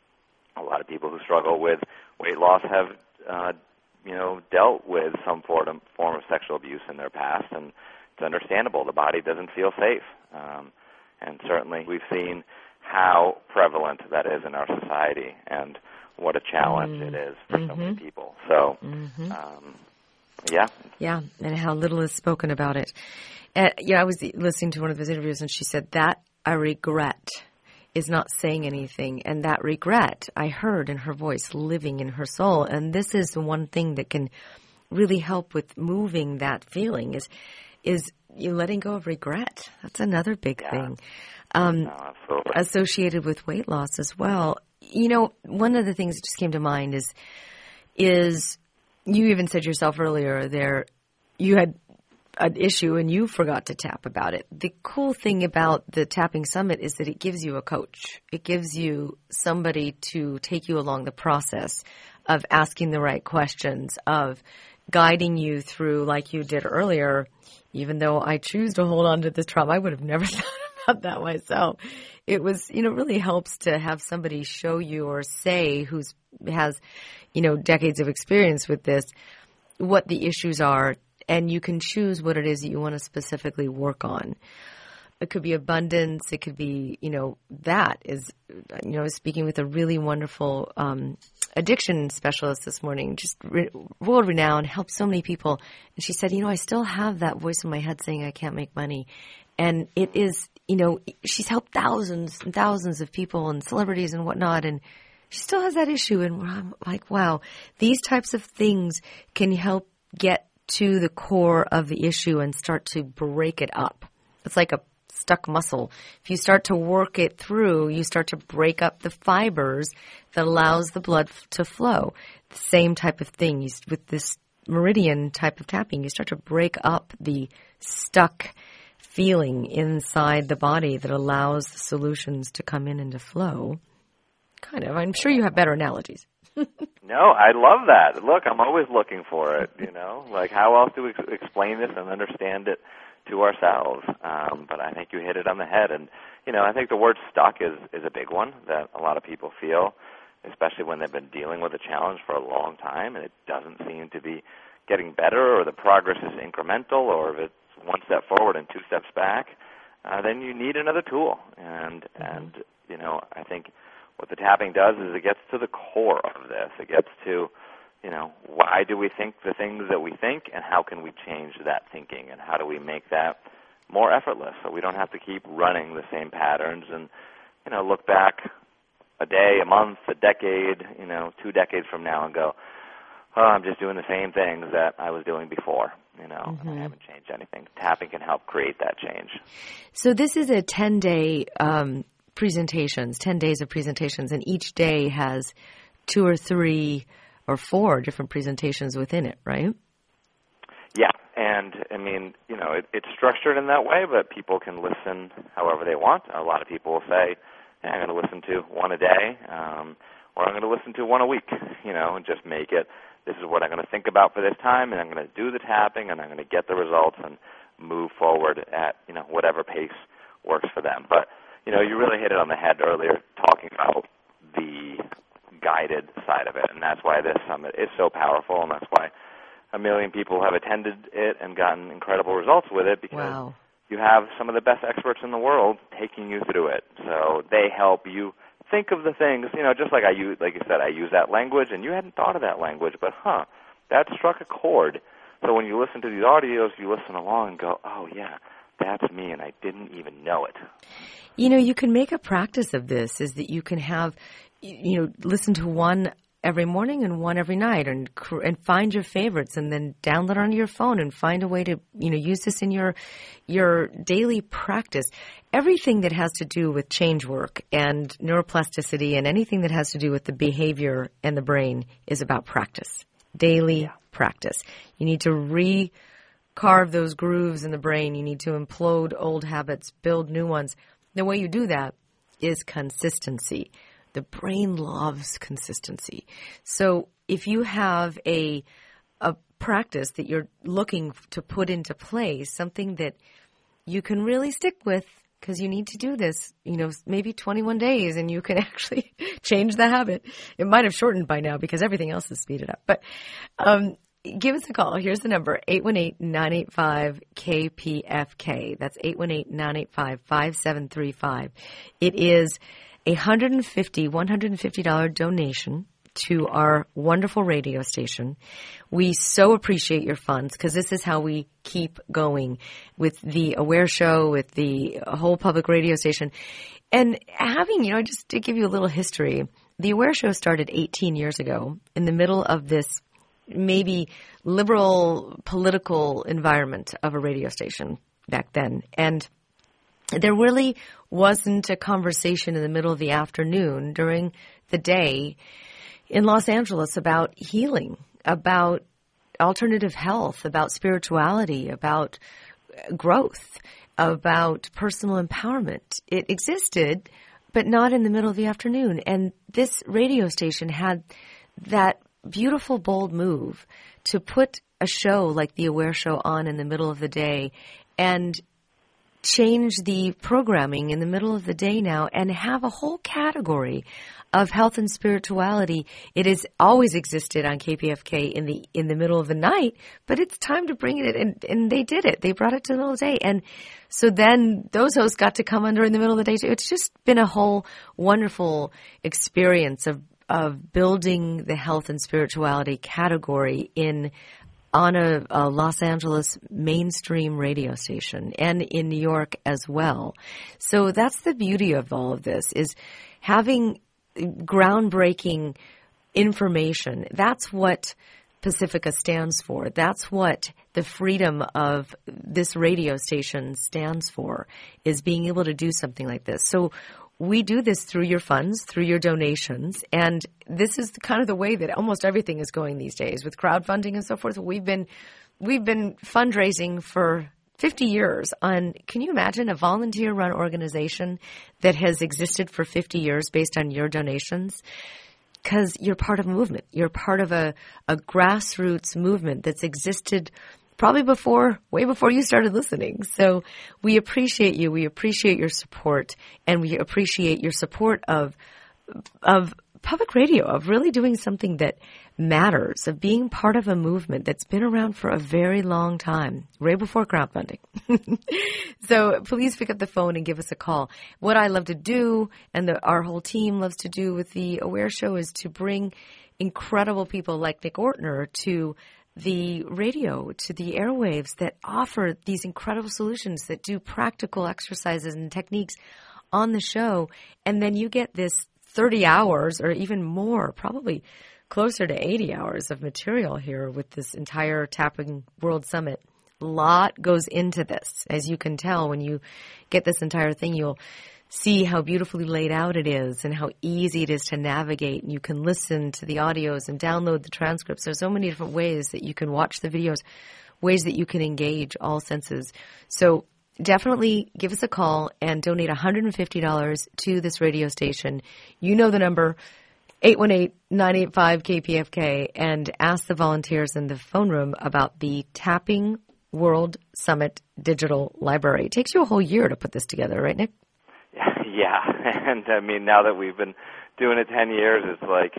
Speaker 2: A lot of people who struggle with weight loss have, uh, you know, dealt with some form of, form of sexual abuse in their past, and it's understandable. The body doesn't feel safe. Um, and certainly we've seen how prevalent that is in our society and what a challenge mm. it is for mm-hmm. so many people. So, mm-hmm. um, yeah.
Speaker 1: Yeah, and how little is spoken about it. And, you know, I was listening to one of those interviews, and she said that a regret is not saying anything. And that regret I heard in her voice living in her soul. And this is the one thing that can really help with moving that feeling is is you letting go of regret. That's another big
Speaker 2: yeah.
Speaker 1: thing. Um,
Speaker 2: no, absolutely.
Speaker 1: Associated with weight loss as well. you know, one of the things that just came to mind is, is you even said yourself earlier there, you had an issue and you forgot to tap about it. The cool thing about the Tapping Summit is that it gives you a coach. It gives you somebody to take you along the process of asking the right questions, of guiding you through, like you did earlier. Even though I choose to hold on to this trauma, I would have never thought about that myself. It was, you know, really helps to have somebody show you or say who's has, you know, decades of experience with this, what the issues are, and you can choose what it is that you want to specifically work on. It could be abundance. It could be, you know, that is, you know, I was speaking with a really wonderful um, addiction specialist this morning, just re- world renowned, helped so many people. And she said, you know, I still have that voice in my head saying I can't make money. And it is, you know, she's helped thousands and thousands of people and celebrities and whatnot. And she still has that issue. And I'm like, wow, these types of things can help get to the core of the issue and start to break it up. It's like a stuck muscle. If you start to work it through, you start to break up the fibers that allows the blood f- to flow. The same type of thing you, with this meridian type of tapping. You start to break up the stuck feeling inside the body that allows the solutions to come in and to flow. Kind of. I'm sure you have better analogies.
Speaker 2: No, I love that. Look, I'm always looking for it, you know. Like, how else do we ex- explain this and understand it to ourselves? Um, but I think you hit it on the head. And, you know, I think the word stuck is, is a big one that a lot of people feel, especially when they've been dealing with a challenge for a long time and it doesn't seem to be getting better, or the progress is incremental, or if it's one step forward and two steps back, uh, then you need another tool. And, and you know, I think what the tapping does is it gets to the core of this. It gets to, you know, why do we think the things that we think, and how can we change that thinking, and how do we make that more effortless so we don't have to keep running the same patterns and, you know, look back a day, a month, a decade, you know, two decades from now and go, oh, I'm just doing the same things that I was doing before, you know, mm-hmm. and I haven't changed anything. Tapping can help create that change.
Speaker 1: So this is a ten-day um presentations, ten days of presentations, and each day has two or three or four different presentations within it, right?
Speaker 2: Yeah, and I mean, you know, it, it's structured in that way, but people can listen however they want. A lot of people will say, hey, I'm going to listen to one a day, um, or I'm going to listen to one a week, you know, and just make it, this is what I'm going to think about for this time, and I'm going to do the tapping, and I'm going to get the results and move forward at, you know, whatever pace works for them. But you know, you really hit it on the head earlier talking about the guided side of it, and that's why this summit is so powerful, and that's why a million people have attended it and gotten incredible results with it, because
Speaker 1: wow.
Speaker 2: you have some of the best experts in the world taking you through it. So they help you think of the things, you know, just like I use, like you said, I use that language, and you hadn't thought of that language, but huh, that struck a chord. So when you listen to these audios, you listen along and go, oh, yeah, that's me, and I didn't even know it.
Speaker 1: You know, you can make a practice of this, is that you can have, you know, listen to one every morning and one every night, and and find your favorites, and then download onto your phone and find a way to, you know, use this in your your daily practice. Everything that has to do with change work and neuroplasticity and anything that has to do with the behavior and the brain is about practice, daily yeah. practice. You need to re-carve those grooves in the brain. You need to implode old habits, build new ones. The way you do that is consistency. The brain loves consistency. So if you have a a practice that you're looking to put into place, something that you can really stick with, because you need to do this, you know, maybe twenty-one days, and you can actually change the habit. It might have shortened by now because everything else is speeded up. But um, give us a call. Here's the number, eight one eight, nine eight five, K P F K. That's eight one eight, nine eight five, five seven three five. It is a one hundred fifty dollars, one hundred fifty dollars donation to our wonderful radio station. We so appreciate your funds, because this is how we keep going with the Aware Show, with the whole public radio station. And having, you know, just to give you a little history, the Aware Show started eighteen years ago in the middle of this maybe liberal political environment of a radio station back then. And there really wasn't a conversation in the middle of the afternoon during the day in Los Angeles about healing, about alternative health, about spirituality, about growth, about personal empowerment. It existed, but not in the middle of the afternoon. And this radio station had that beautiful, bold move to put a show like The Aware Show on in the middle of the day and change the programming in the middle of the day now and have a whole category of health and spirituality. It has always existed on K P F K in the in the middle of the night, but it's time to bring it, and, and they did it. They brought it to the middle of the day. And so then those hosts got to come under in the middle of the day too. It's just been a whole wonderful experience of of building the health and spirituality category in on a, a Los Angeles mainstream radio station and in New York as well. So that's the beauty of all of this, is having groundbreaking information. That's what Pacifica stands for. That's what the freedom of this radio station stands for, is being able to do something like this. So we do this through your funds, through your donations, and this is kind of the way that almost everything is going these days with crowdfunding and so forth. We've been we've been fundraising for fifty years on, can you imagine a volunteer-run organization that has existed for fifty years based on your donations? Because you're part of a movement. You're part of a, a grassroots movement that's existed probably before, way before you started listening. So we appreciate you. We appreciate your support, and we appreciate your support of of public radio, of really doing something that matters, of being part of a movement that's been around for a very long time, way before crowdfunding. So please pick up the phone and give us a call. What I love to do, and the, our whole team loves to do with the Aware Show, is to bring incredible people like Nick Ortner to the radio, to the airwaves, that offer these incredible solutions, that do practical exercises and techniques on the show. And then you get this thirty hours or even more, probably closer to eighty hours of material here with this entire Tapping World Summit. A lot goes into this. As you can tell, when you get this entire thing, you'll see how beautifully laid out it is and how easy it is to navigate. And you can listen to the audios and download the transcripts. There's so many different ways that you can watch the videos, ways that you can engage all senses. So definitely give us a call and donate one hundred fifty dollars to this radio station. You know the number, eight one eight, nine eight five, K P F K, and ask the volunteers in the phone room about the Tapping World Summit Digital Library. It takes you a whole year to put this together, right, Nick?
Speaker 2: Yeah, and I mean, now that we've been doing it ten years, it's like,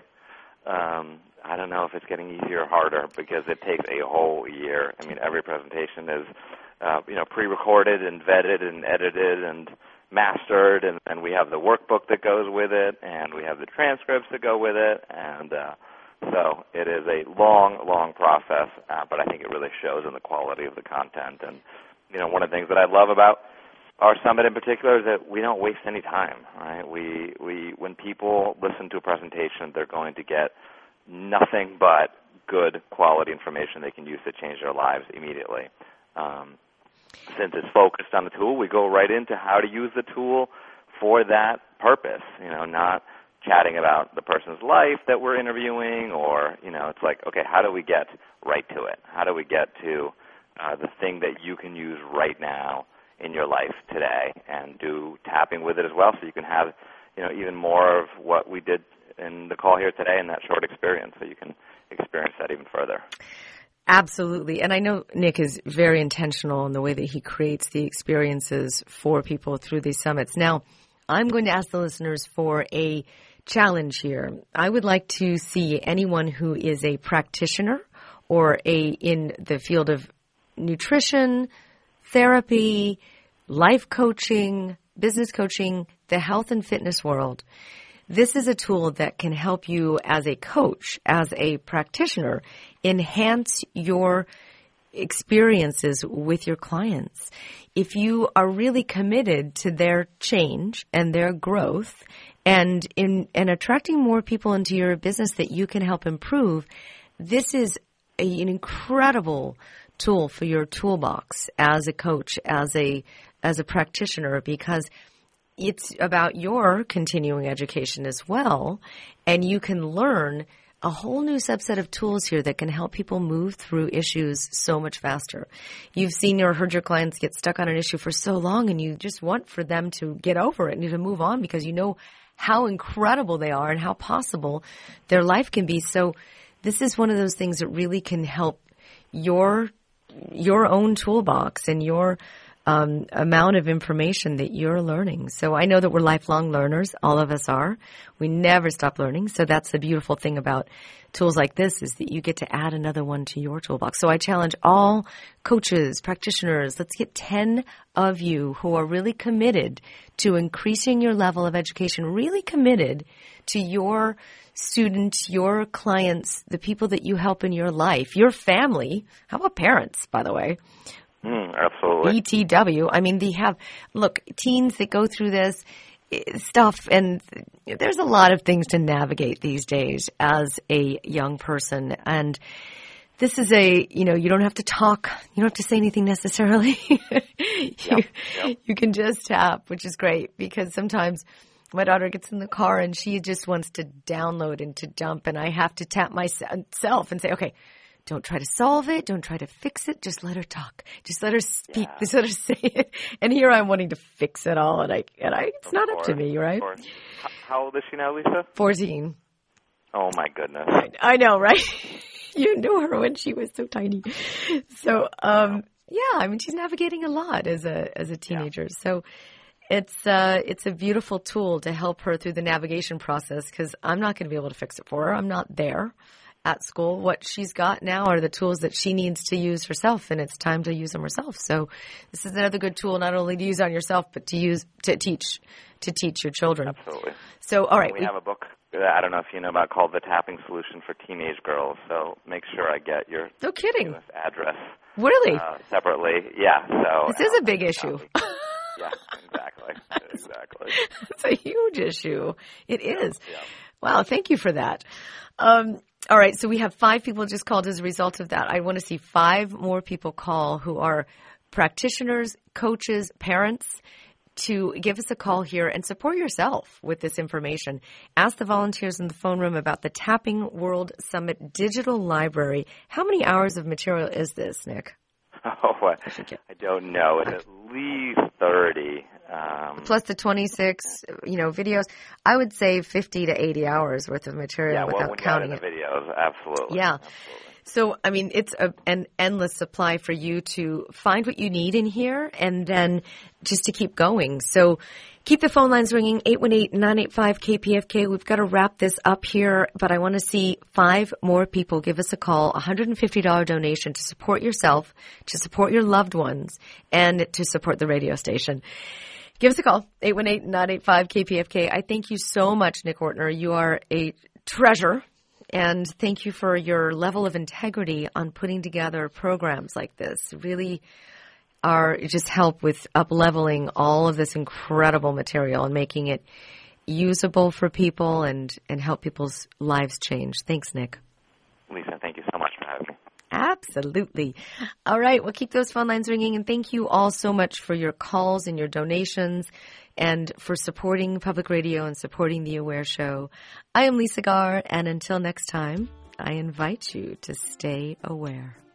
Speaker 2: um, I don't know if it's getting easier or harder, because it takes a whole year. I mean, every presentation is, uh, you know, pre-recorded and vetted and edited and mastered, and, and we have the workbook that goes with it, and we have the transcripts that go with it, and uh, so it is a long, long process, uh, but I think it really shows in the quality of the content. And, you know, one of the things that I love about our summit in particular is that we don't waste any time, right? We, we, when people listen to a presentation, they're going to get nothing but good quality information they can use to change their lives immediately. Um, since it's focused on the tool, we go right into how to use the tool for that purpose, you know, not chatting about the person's life that we're interviewing, or, you know, it's like, okay, how do we get right to it? How do we get to uh, the thing that you can use right now in your life today, and do tapping with it as well, so you can have, you know, even more of what we did in the call here today in that short experience, so you can experience that even further.
Speaker 1: Absolutely. And I know Nick is very intentional in the way that he creates the experiences for people through these summits. Now, I'm going to ask the listeners for a challenge here. I would like to see anyone who is a practitioner or a in the field of nutrition, therapy, life coaching, business coaching, the health and fitness world. This is a tool that can help you as a coach, as a practitioner, enhance your experiences with your clients. If you are really committed to their change and their growth, and in and attracting more people into your business that you can help improve, this is a, an incredible tool for your toolbox as a coach, as a as a practitioner, because it's about your continuing education as well. And you can learn a whole new subset of tools here that can help people move through issues so much faster. You've seen or heard your clients get stuck on an issue for so long, and you just want for them to get over it and to move on because you know how incredible they are and how possible their life can be. So this is one of those things that really can help your your own toolbox and your Um, amount of information that you're learning. So I know that we're lifelong learners. All of us are. We never stop learning. So that's the beautiful thing about tools like this is that you get to add another one to your toolbox. So I challenge all coaches, practitioners, let's get ten of you who are really committed to increasing your level of education, really committed to your students, your clients, the people that you help in your life, your family. How about parents, by the way?
Speaker 2: Mm, absolutely.
Speaker 1: B T W. I mean, they have, look, teens that go through this stuff, and there's a lot of things to navigate these days as a young person. And this is a, you know, you don't have to talk. You don't have to say anything necessarily. you,
Speaker 2: Yep, yep.
Speaker 1: you can just tap, which is great because sometimes my daughter gets in the car and she just wants to download and to dump, and I have to tap myself and say, okay, don't try to solve it. Don't try to fix it. Just let her talk. Just let her speak.
Speaker 2: Yeah.
Speaker 1: Just let her say it. And here I'm wanting to fix it all, and I and I it's
Speaker 2: Of
Speaker 1: not
Speaker 2: course,
Speaker 1: up to me, right?
Speaker 2: of course. H- How old is she now, Lisa?
Speaker 1: Fourteen.
Speaker 2: Oh my goodness.
Speaker 1: I, I know, right? You knew her when she was so tiny. So, um, yeah, I mean, she's navigating a lot as a as a teenager. Yeah. So. It's uh, it's a beautiful tool to help her through the navigation process because I'm not going to be able to fix it for her. I'm not there at school. What she's got now are the tools that she needs to use herself, and it's time to use them herself. So this is another good tool not only to use on yourself, but to use to teach to teach your children.
Speaker 2: Absolutely.
Speaker 1: So, all right.
Speaker 2: We, we have a book that I don't know if you know about called The Tapping Solution for Teenage Girls. So make sure I get your
Speaker 1: no kidding
Speaker 2: address.
Speaker 1: Really?
Speaker 2: Uh, separately. Yeah. So
Speaker 1: this is a big issue.
Speaker 2: Yeah, exactly. Exactly.
Speaker 1: It's a huge issue. It is.
Speaker 2: Yeah.
Speaker 1: Wow, thank you for that. Um, all right, so we have five people just called as a result of that. I want to see five more people call who are practitioners, coaches, parents, to give us a call here and support yourself with this information. Ask the volunteers in the phone room about the Tapping World Summit Digital Library. How many hours of material is this, Nick?
Speaker 2: Oh, I, I don't know. It's at least thirty. Um,
Speaker 1: Plus the twenty-six, you know, videos. I would say fifty to eighty hours worth of material
Speaker 2: yeah, well,
Speaker 1: without
Speaker 2: when
Speaker 1: counting
Speaker 2: you're
Speaker 1: it.
Speaker 2: the videos, absolutely.
Speaker 1: Yeah.
Speaker 2: Absolutely.
Speaker 1: So, I mean, it's a, an endless supply for you to find what you need in here and then just to keep going. So keep the phone lines ringing, eight one eight, nine eight five, K P F K. We've got to wrap this up here, but I want to see five more people give us a call, one hundred fifty dollars donation to support yourself, to support your loved ones, and to support the radio station. Give us a call, eight one eight, nine eight five, K P F K. I thank you so much, Nick Ortner. You are a treasure. And thank you for your level of integrity on putting together programs like this. Really are just help with up-leveling all of this incredible material and making it usable for people and, and help people's lives change. Thanks, Nick.
Speaker 2: Lisa, thank you so much for having me.
Speaker 1: Absolutely. All right. We'll keep those phone lines ringing. And thank you all so much for your calls and your donations and for supporting public radio and supporting The Aware Show. I am Lisa Garr, and until next time, I invite you to stay aware.